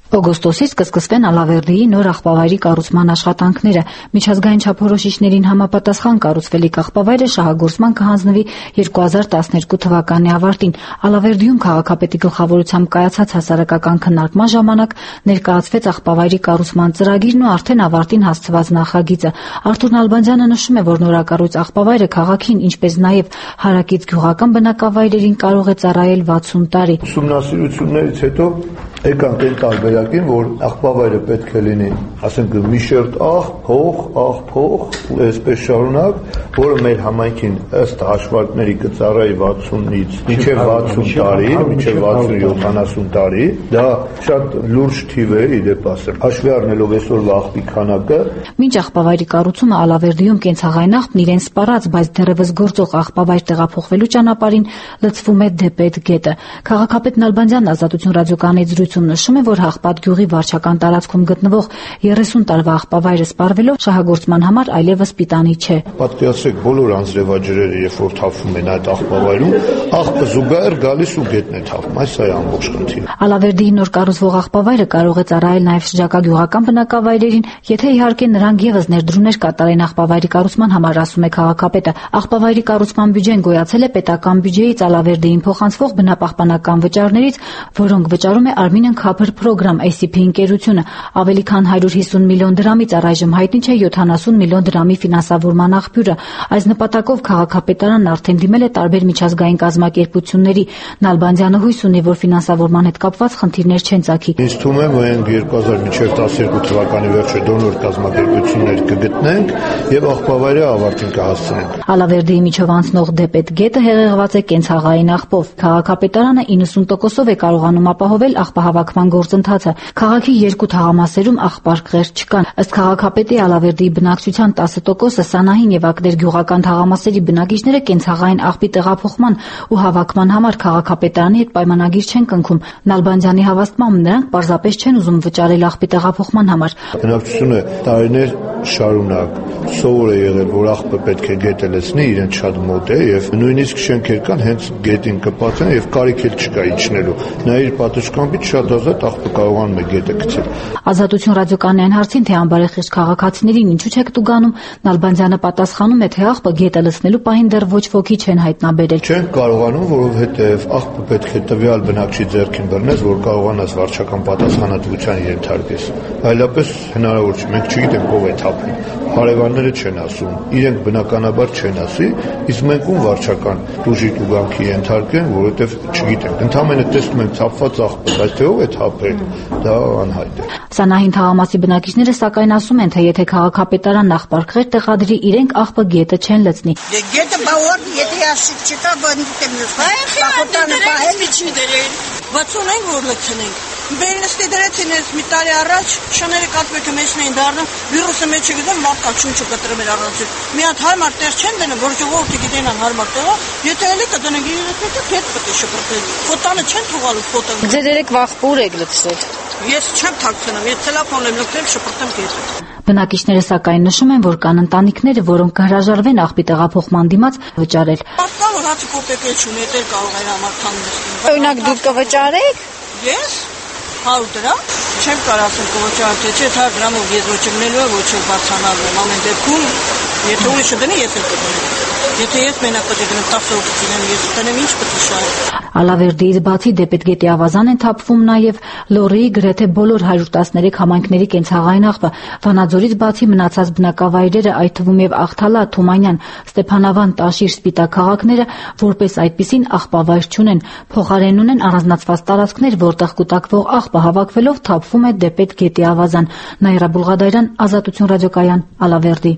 Օգոստոսից կսկսվեն Ալավերդիի նոր աղբավայրի կառուցման աշխատանքները։ Միջազգային չափորոշիչներին համապատասխան կառուցվելիք աղբավայրը շահագործման կհանձնվի երկու հազար տասներկու թվականի ավարտին։ Ալավերդիում քաղաքապետի գլխավորությամբ կայացած հասարակական քննարկման ժամանակ ներկայացվեց աղբավայրի կառուցման ծրագիրն ու արդեն ավարտին հասցված նախագիծը։ Արթուր Նալբանդյանը նշում է, որ նորակառույց աղբավայրը քաղաքին, ինչպես նաև հարակից գյուղական բնակավայրերին կարող է ծառայել վաթսուն տարի։ Ուսումնասիրություններից հետո եկանք այն տարբերակին, որ աղբավայրը պետք է լինի, ասենք մի շերտ աղ, փող, աղ, փող, ու այսպես շարունակ, որը մեր համայնքին ըստ հաշվարկների կծառայի վաթսունից մինչև վաթսուն տարի, մինչև վաթսուն յոթանասուն տարի, դա շատ լուրջ թիվ է, իդեպ ասեմ, հաշվի առնելով այսօրվա աղբի քանակը։ Մինչ աղբավայրի կառուցումը Ալավերդիում կենցաղային աղբն իրեն սպառած, բայց դեռևս գործող աղբավայր տեղափոխվելու ճանապարհին լցվում է Դեպետ գետը։ Քաղաքապետ Նալբանդյանն Ազատություն ռադիոկայանի զրույցում նշում է, որ Հաղպատ գյուղի վարչական տարածքում գտնվող երեսուն տարվա աղբավայրը սպառվելով շահագործման համար այլևս պիտանի չէ։ Պատկերացրեք, բոլոր անձրևաջրերը, երբ որ թափվում են այդ աղբավայրում, աղբը զուգահեռ գալիս ու գետն է թափում, այս է ամբողջ խնդիրը։ Ալավերդիի նոր կառուցվող աղբավայրը կարող է ծառայել նաև շրջակա գյուղական բնակավայրերին, եթե իհարկե նրանք եւս ներդրումներ կատարեն աղբավայրի կառուցման համար, ասում է քաղաքապետը։ Աղբավայրի կառուցման բյուջեն գոյացել է պետական բյուջեից Ալավերդիին փոխանցվող բնապահպանական վճարներից, որոնք վճարում է Armenian Copper Program A C P ընկերությունը։ Ավելի քան հարյուր հիսուն միլիոն դրամից առայժմ հայտնի չէ յոթանասուն միլիոն դրամի ֆինանսավորման աղբյուրը։ Այս նպատակով քաղաքապետարանն արդեն դիմել է տարբեր միջազգային կազմակերպությունների։ Նալբանդյանը հույս ունի, որ ֆինանսավորման հետ կապված խնդիրներ չեն ծագի։ Ինձ թվում է, մենք երկու հազար տասներկու թվականի վերջը դոնոր կազմակերպություններ կգտնենք եւ աղբավայրը ավարտին կհասցնենք։ Ալավերդիի միջով անցնող Դեպետ գետը հեղեղված է կենցաղային աղբով։ Քաղաքապետարանը իննսուն տոկոսով է կարողանում ապահովել աղբահավաքման գործընթացը։ Քաղաքի երկու թաղամասերում աղբարկղեր չկան։ Ըստ քաղաքապետի Ալավերդիի բնակչության տասը տոկոսը Սանահին եւ Ակներ գյուղական թաղամասերի բնակիչները կենցաղային աղբի տեղափոխման ու հավաքման համար քաղաքապետարանի հետ պայմանագիր չեն կնքում։ Նալբանդյանի հավաստմամբ նրանք պարզապես չեն ուզում վճարել աղբի տեղափոխման համար։ Բնակչությունը տարիներ շարունակ սովոր է եղել, որ աղբը պետք է գետը լցնի, իրեն շատ մոտ է եւ նույնիսկ շենքեր կան հենց գետին կպած են եւ կարիք էլ չկա իջնելու։ Նա իր պատշգամբից շատ ազատ աղբը կարողանում է գետը գցել։ Ազատություն ռադիոկայանային հարցին, թե անբարեխիղճ քաղաքացիներին ինչու չեք տուգանում, Նալբանդյանը պատասխանում է, թե աղբը գետը լցնելու պահին դեռ ոչ ոքի չեն հայտնաբերել։ Չեն կարողանում, որովհետեւ աղբը պետք է տվյալ բնակչի ձեռքին բռնես, որ կարողանաս վարչական պատասխանատվության ենթարկես։ Այլապես հնարավոր չէ, մենք չգիտենք ով է թափում։ Հարևանները չեն ասում, իրենք բնականաբար չեն ասի, իսկ մենք ում վարչական ուժի տուգանքի ենթարկեն, որովհետեւ չգիտենք։ Ընդհանրապես տեսնում ենք թափված աղբը, բայց թե ով է թափել, դա անհայտ է։ Սանահին թաղամասի բնակիչները սակայն ասում են, թե եթե քաղաքապետարանն աղբարկղեր տեղադրի, իրենք աղբը գետը չեն լցնի։ Գետը բավարար, եթե ասիկ չկա, բանտեմ նստάει, ապոտանը պահել չի դերել։ վաթսուն որ լցնենք։ Բերնստի դրեցին ես մի տարի առաջ, շները կատվեքը մեջն էին դառնում, վիրուսը մեջ գտան, մարդկանց շունչը կտրում էր առանց։ Մի հատ հարմար տեղ չեն դնում, որ ժողովուրդը գիտենան հարմար տեղը, եթե էլի կդնենք իրենց հետ հետ պետք է շփրտել։ Ֆոտանը չեն թողալու ֆոտոն։ Ձեր երեք վախպուր եք լցրել։ Ես չեմ թաքցնում, ես տելեֆոն եմ լքել, շփրտեմ գետը։ Բնակիչները սակայն նշում են, որ կան ընտանիքներ, որոնք կհրաժարվեն աղբի տեղափոխման դիմաց վճարել։ Կա որ հացի կոպեկ չունի, դեռ կարող է համարքան նստել։ Օրինակ դուք կվճարեք։ Ես հարյուր դրամ չեմ կարող ասել կվճարել, թե չէ հարյուր դրամով ես ոչնելու եմ, ոչ բարձրանալու եմ ամեն դեպքում, եթե ուրիշը դնի, ես էլ կդնեմ։ Եթե ես մենակ պետք է դնեմ տասը հոգի դնեմ, ես դնեմ ինչ պետք է շահել։ Ալավերդիից բացի Դեպետ գետի ավազան են թափվում նաև Լոռիի գրեթե բոլոր հարյուր տասներեք համայնքների կենցաղային աղբը։ Վանաձորից բացի մնացած բնակավայրերը, այդ թվում եւ Աղթալա, Թումանյան, Ստեփանավան, Տաշիր, Սպիտակ քաղաքները որպես այդպիսին աղբավայր չունեն։ Փոխարեն ունեն առանձնացված տարածքներ, որտեղ կուտակվող աղբը հավաքվելով թափվում է Դեպետ գետի ավազան։ Նաիրա Բուլղադարյան, Ազատություն ռադիոկայան, Ալավերդի։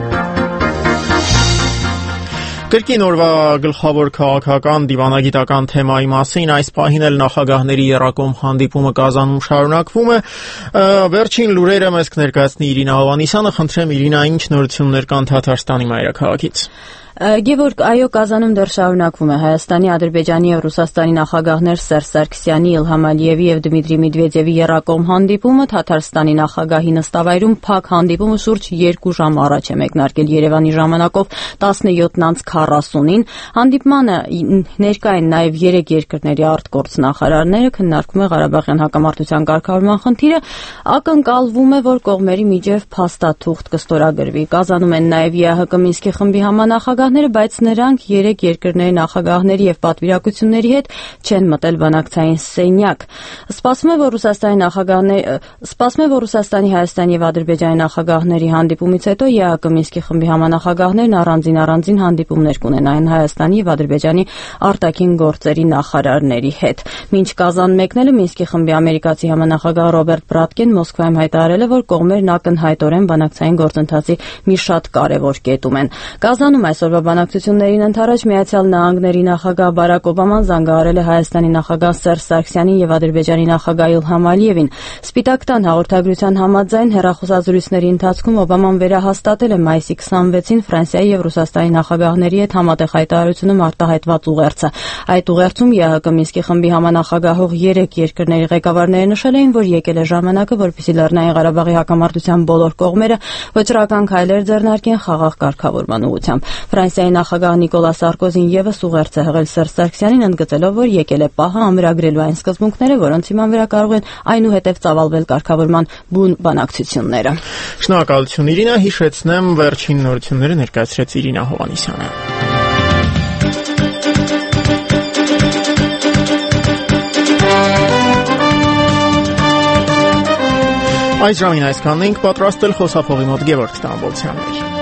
Կրկին օրվա գլխավոր քաղաքական դիվանագիտական թեմայի մասին այս պահին էլ նախագահների եռակողմ հանդիպումը Կազանում շարունակվում է։ Վերջին լուրերը մեզ կներկայացնի Իրինա Հովհաննիսյանը, խնդրեմ Իրինա, ինչ նորություններ կան Թաթարստանի մայրաքաղաքից։ Գևորգ, այո, Կազանում դեռ շարունակվում է Հայաստանի, Ադրբեջանի եւ Ռուսաստանի նախագահներ Սերժ Սարգսյանի, Իլհամ Ալիևի եւ Դմիտրի Մեդվեդևի երակողմ հանդիպումը Թաթարստանի նախագահի նստավայրում փակ հանդիպումը շուրջ երկու ժամ առաջ է մեկնարկել Երևանի ժամանակով տասնյոթ քառասունին։ Հանդիպմանը ներկա են նաեւ երեք երկրների արտգործնախարարները, քննարկվում է Ղարաբաղյան հակամարտության կարգավորման խնդիրը, ակնկալվում է, որ կողմերի միջև փաստաթուղթ կստորագրվի։ Կազանում են նաեւ ԵԱՀԿ Մինսկի խմբի համանախագահները, բայց նրանք երեք երկրների նախագահների եւ պատվիրակությունների հետ չեն մտել բանակցային սենյակ։ Սպասվում է, որ Ռուսաստանի նախագահները սպասվում է, որ Ռուսաստանի, Հայաստանի եւ Ադրբեջանի նախագահների հանդիպումից հետո ԵԱՀԿ Մինսկի խմբի համանախագահներն առանձին առանձին հանդիպումներ կունենային Հայաստանի եւ Ադրբեջանի արտաքին գործերի նախարարների հետ։ Մինչ Կազան մեկնելը Մինսկի խմբի ամերիկացի համանախագահ Ռոբերտ Բրատկեն Մոսկվայում հայտարարել է, որ կողմերն ակնհայտորեն բանակցային գործընթացի մի շատ կարևոր կետում են։ Կազանում այսօրվա բանակցություններին ընդառաջ Միացյալ Նահանգների նախագահ Բարակ Օբաման զանգահարել է Հայաստանի նախագահ Սերժ Սարգսյանին եւ Ադրբեջանի նախագահ Իլհամ Ալիևին։ Սպիտակ տան հաղորդագրության համաձայն հեռախոսազրույցների ընթացքում Օբաման վերահաստատել է մայիսի քսանվեցին Ֆրանսիայի եւ Ռուսաստանի նախագահների հետ համատեղ հայտարարությունում արտահայտված ուղերձը։ Այդ ուղերձում ԵԱՀԿ Մինսկի խմբի համանախագահող երեք երկրների ղեկավարները նշել էին, որ եկել է ժամանակը, որպեսզի Լեռնային Ղարաբաղի հակամարտության բոլոր կողմերը վճռական քայլեր ձեռնարկեն խաղաղ կարգավորման ուղղությամբ։ Ֆրանսիայի նախագահ Նիկոլա Սարկոզին եւս ուղերձ է հղել Սերժ Սարգսյանին, ընդգծելով, որ եկել է պահը ամրագրելու այն սկզբունքները, որոնց հիման վրա կարող են այնուհետև ծավալվել կարգավորման բուն բանակցությունները։ Շնորհակալություն Իրինա, հիշեցնեմ վերջին նորությունները ներկայացրեց Իրինա Հովհաննիսյանը։ Այս ժամին այսքանն ենք պատրաստել խոսափողի մոտ Գևորգ Ստամբոլցյանն էր։